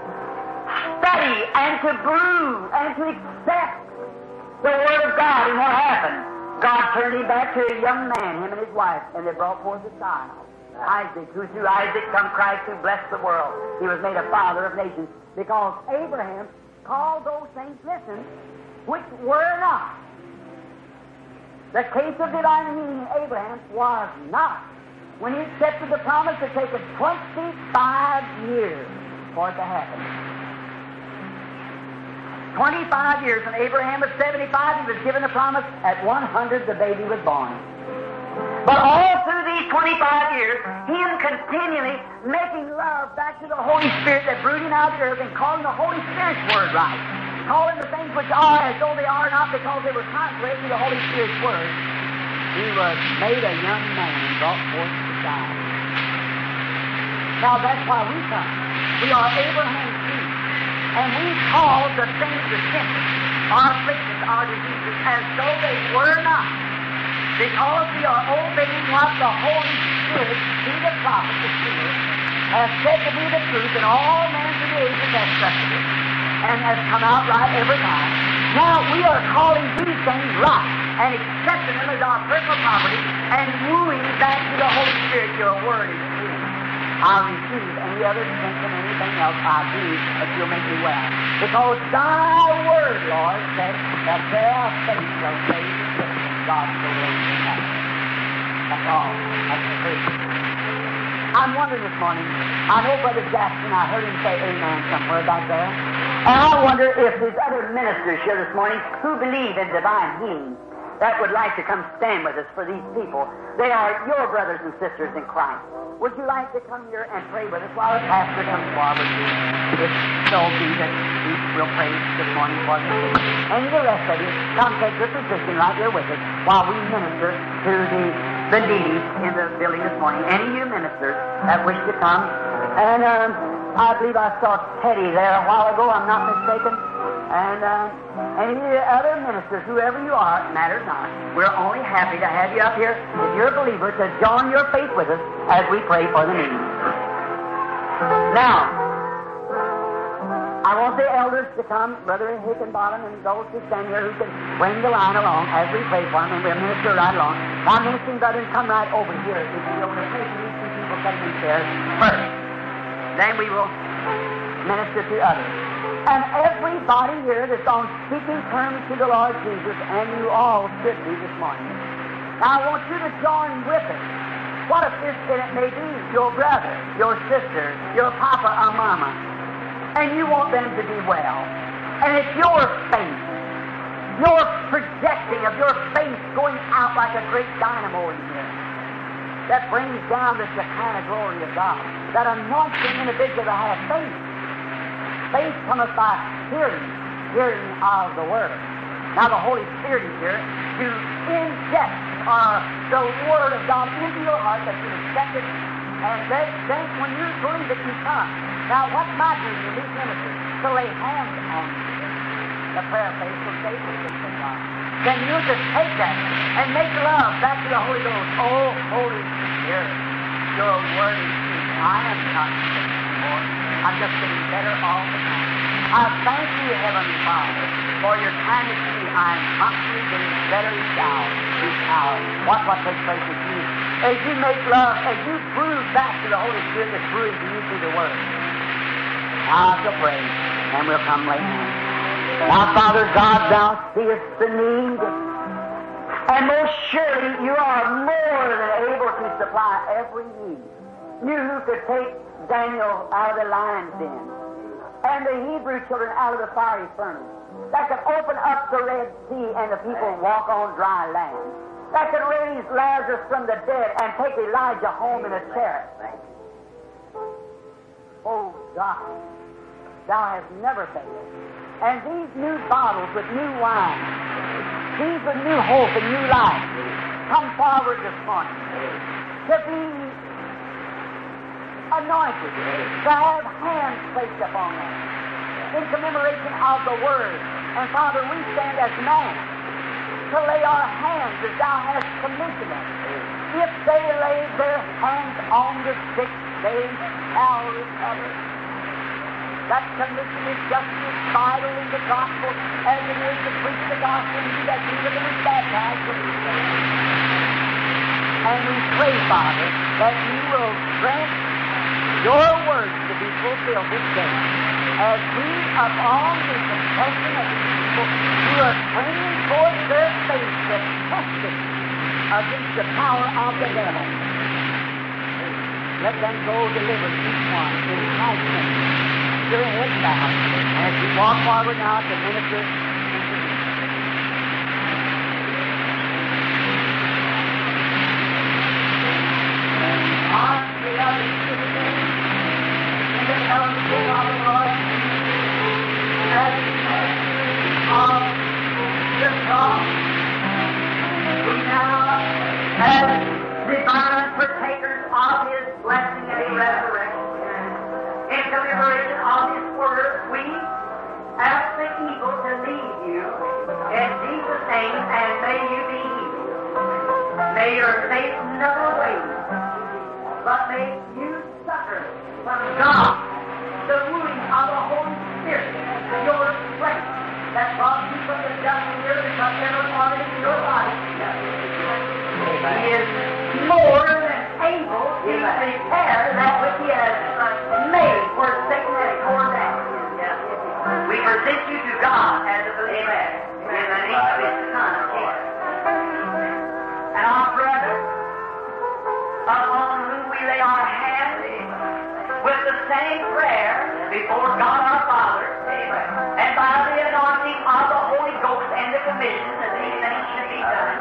study and to brew and to accept the Word of God. And what happened? God turned him back to a young man, him and his wife, and they brought forth a child, Isaac, who through Isaac come Christ, who blessed the world. He was made a father of nations, because Abraham called those things, listen, which were not. The case of divine meaning in Abraham was not. When he accepted the promise, it took twenty-five years for it to happen. twenty-five years. When Abraham was seventy-five, he was given a promise. At one hundred, the baby was born. But all through these twenty-five years, him continually making love back to the Holy Spirit that brewed him out of the earth and calling the Holy Spirit's word right. Calling the things which are as though they are not, because they were contrary to the Holy Spirit's word. He was made a young man and brought forth to die. Now that's why we come. We are Abraham's seed. And we call the things the sickness, our afflictions, our diseases, as though they were not. Because we are obeying what the Holy Spirit, through the prophet, the seer, has said to be the truth, and all men through the ages have trusted it, and has come out right every time. Now we are calling these things right, and accepting them as our personal property, and wooing back to the Holy Spirit, your word is true. I'll receive any other strength than anything else I do, if you'll make me well. Because thy word, Lord, said that their faith shall save the sick, and God shall raise them up. That's all. That's the truth. I'm wondering this morning, I know Brother Jackson, I heard him say amen somewhere back there. And I wonder if there's other ministers here this morning who believe in divine healing. that would like to come stand with us for these people. They are your brothers and sisters in Christ. Would you like to come here and pray with us while the pastor comes forward? If so be that we will pray this morning for the people. And the rest of you, come take your position right here with us while we minister to the, the needy in the building this morning. Any of you ministers that wish to come. And um, I believe I saw Teddy there a while ago, I'm not mistaken. And uh, any of the other ministers, whoever you are, it matters not. We're only happy to have you up here, if you're a believer, to join your faith with us as we pray for the needy. Now, I want the elders to come, Brother Hickenbottom and those who stand here who can bring the line along as we pray for them, and we'll minister right along. Now, ministering brethren, come right over here if you will. We'll pray for these two people coming in chairs first. Then we will minister to others. And everybody here that's on speaking terms to the Lord Jesus, and you all should be this morning. Now, I want you to join with us. What if this, and it may be your brother, your sister, your papa or mama, and you want them to be well. And it's your faith, your projecting of your faith going out like a great dynamo in here that brings down the Shekinah glory of God, that anoints the individual to have faith. Faith cometh by hearing, hearing of the Word. Now the Holy Spirit is here to inject uh, the Word of God into your heart that you accept it, and then, then when you believe it, you come. Now what's my duty to these ministers? To lay hands on you. The prayer of faith will save you, says God. Then you just take that and make love back to the Holy Ghost. Oh, Holy Spirit, your Word is true. I am not sick anymore. I'm just getting better all the time. I thank you, Heavenly Father, for your kindness to me. I'm constantly getting better each hour, each hour. Watch what takes place with you. As you make love, as you prove back to the Holy Spirit that's proving to you through the Word. I shall pray, and we'll come lay hands. Now, Father God, thou seest the need, and most surely you are more than able to supply every need. You who could take Daniel out of the lion's den, and the Hebrew children out of the fiery furnace, that could open up the Red Sea and the people walk on dry land, that could raise Lazarus from the dead and take Elijah home in a chariot. Oh God, thou hast never failed. And these new bottles with new wine, these with new hope and new life, come forward this morning to be anointed, to have hands placed upon them in commemoration of the Word. And Father, we stand as man to lay our hands as thou hast commissioned us. If they lay their hands on the sick, they shall recover. That commission is just as vital in the gospel as it is to preach the gospel and he that believeth and is baptized will be saved. And we pray, Father, that you will grant your words to be fulfilled this day. As we, upon the confession of the people who are bringing forth their faith to test it against the power of the devil, let them go deliver each one in Christ's name. Your head bowed, and as we walk forward now to minister into you. On the other citizens, in the fellowship of the Lord, as of the cross, we now, as divine partakers of His blessing and resurrection, in commemoration of His Word, we ask the evil to leave you in Jesus' name, and may you be healed. May your faith never waver, but may you succor from God the wooing of the Holy Spirit, your strength that brought you from the dust of the earth and from every organ in your body. He is more than able to repair that which He has made for Satan and torn down. We present you to God as a believer in the name of His Son, Jesus. And our brother, upon whom we lay our hands with the same prayer before God our Father, and by the anointing of the Holy Ghost and the commission that these things should be done.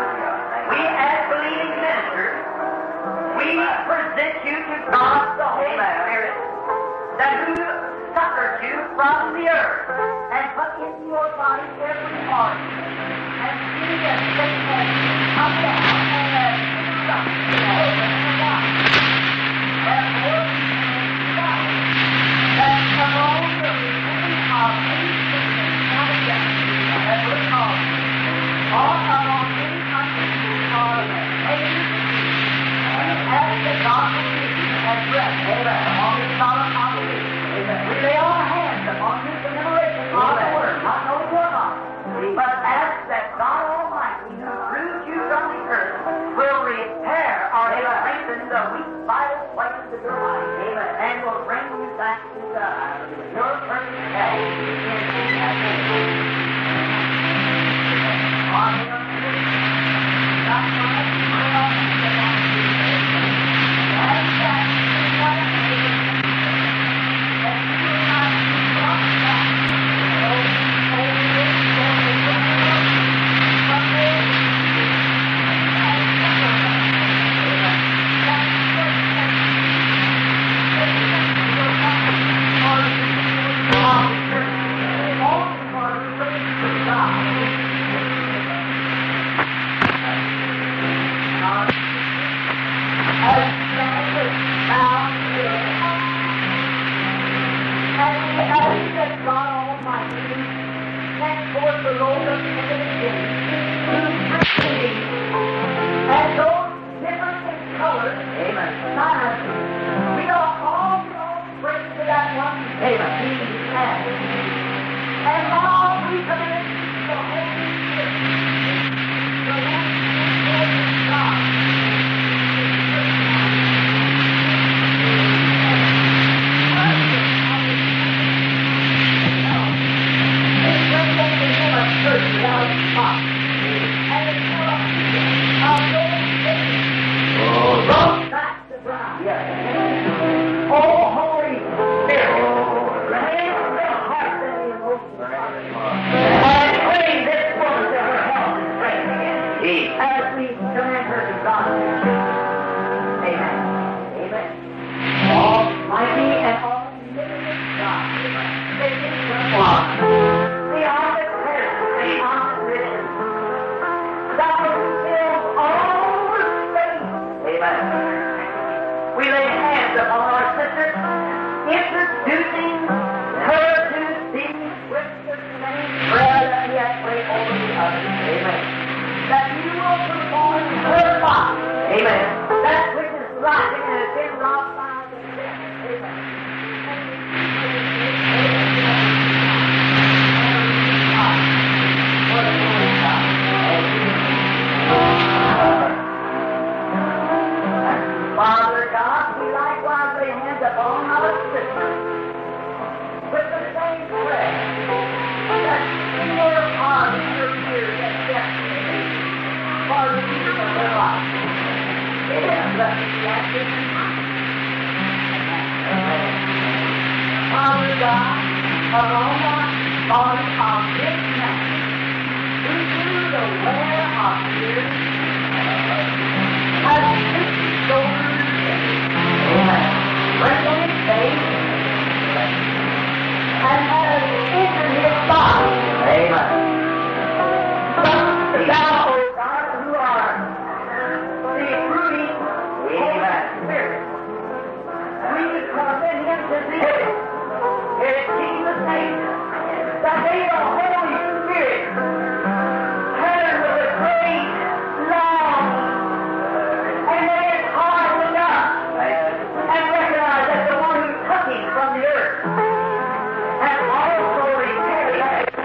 present you to God the Holy Spirit, that who succored you from the earth, and put into your body every part, and see that they can come down and let you come to the open God. Therefore, God, that alone the removing of any sickness not against you, that was caused, all along any country or any as the God will give you and breath, amen, upon this solemn congregation. We lay our hands upon this commemoration of the Word, not knowing your heart, but ask that God Almighty, who rooted you from the earth, will repair or strengthen the weak, vital places of your life, amen, and will bring you back to God, your perfect health in Jesus' name.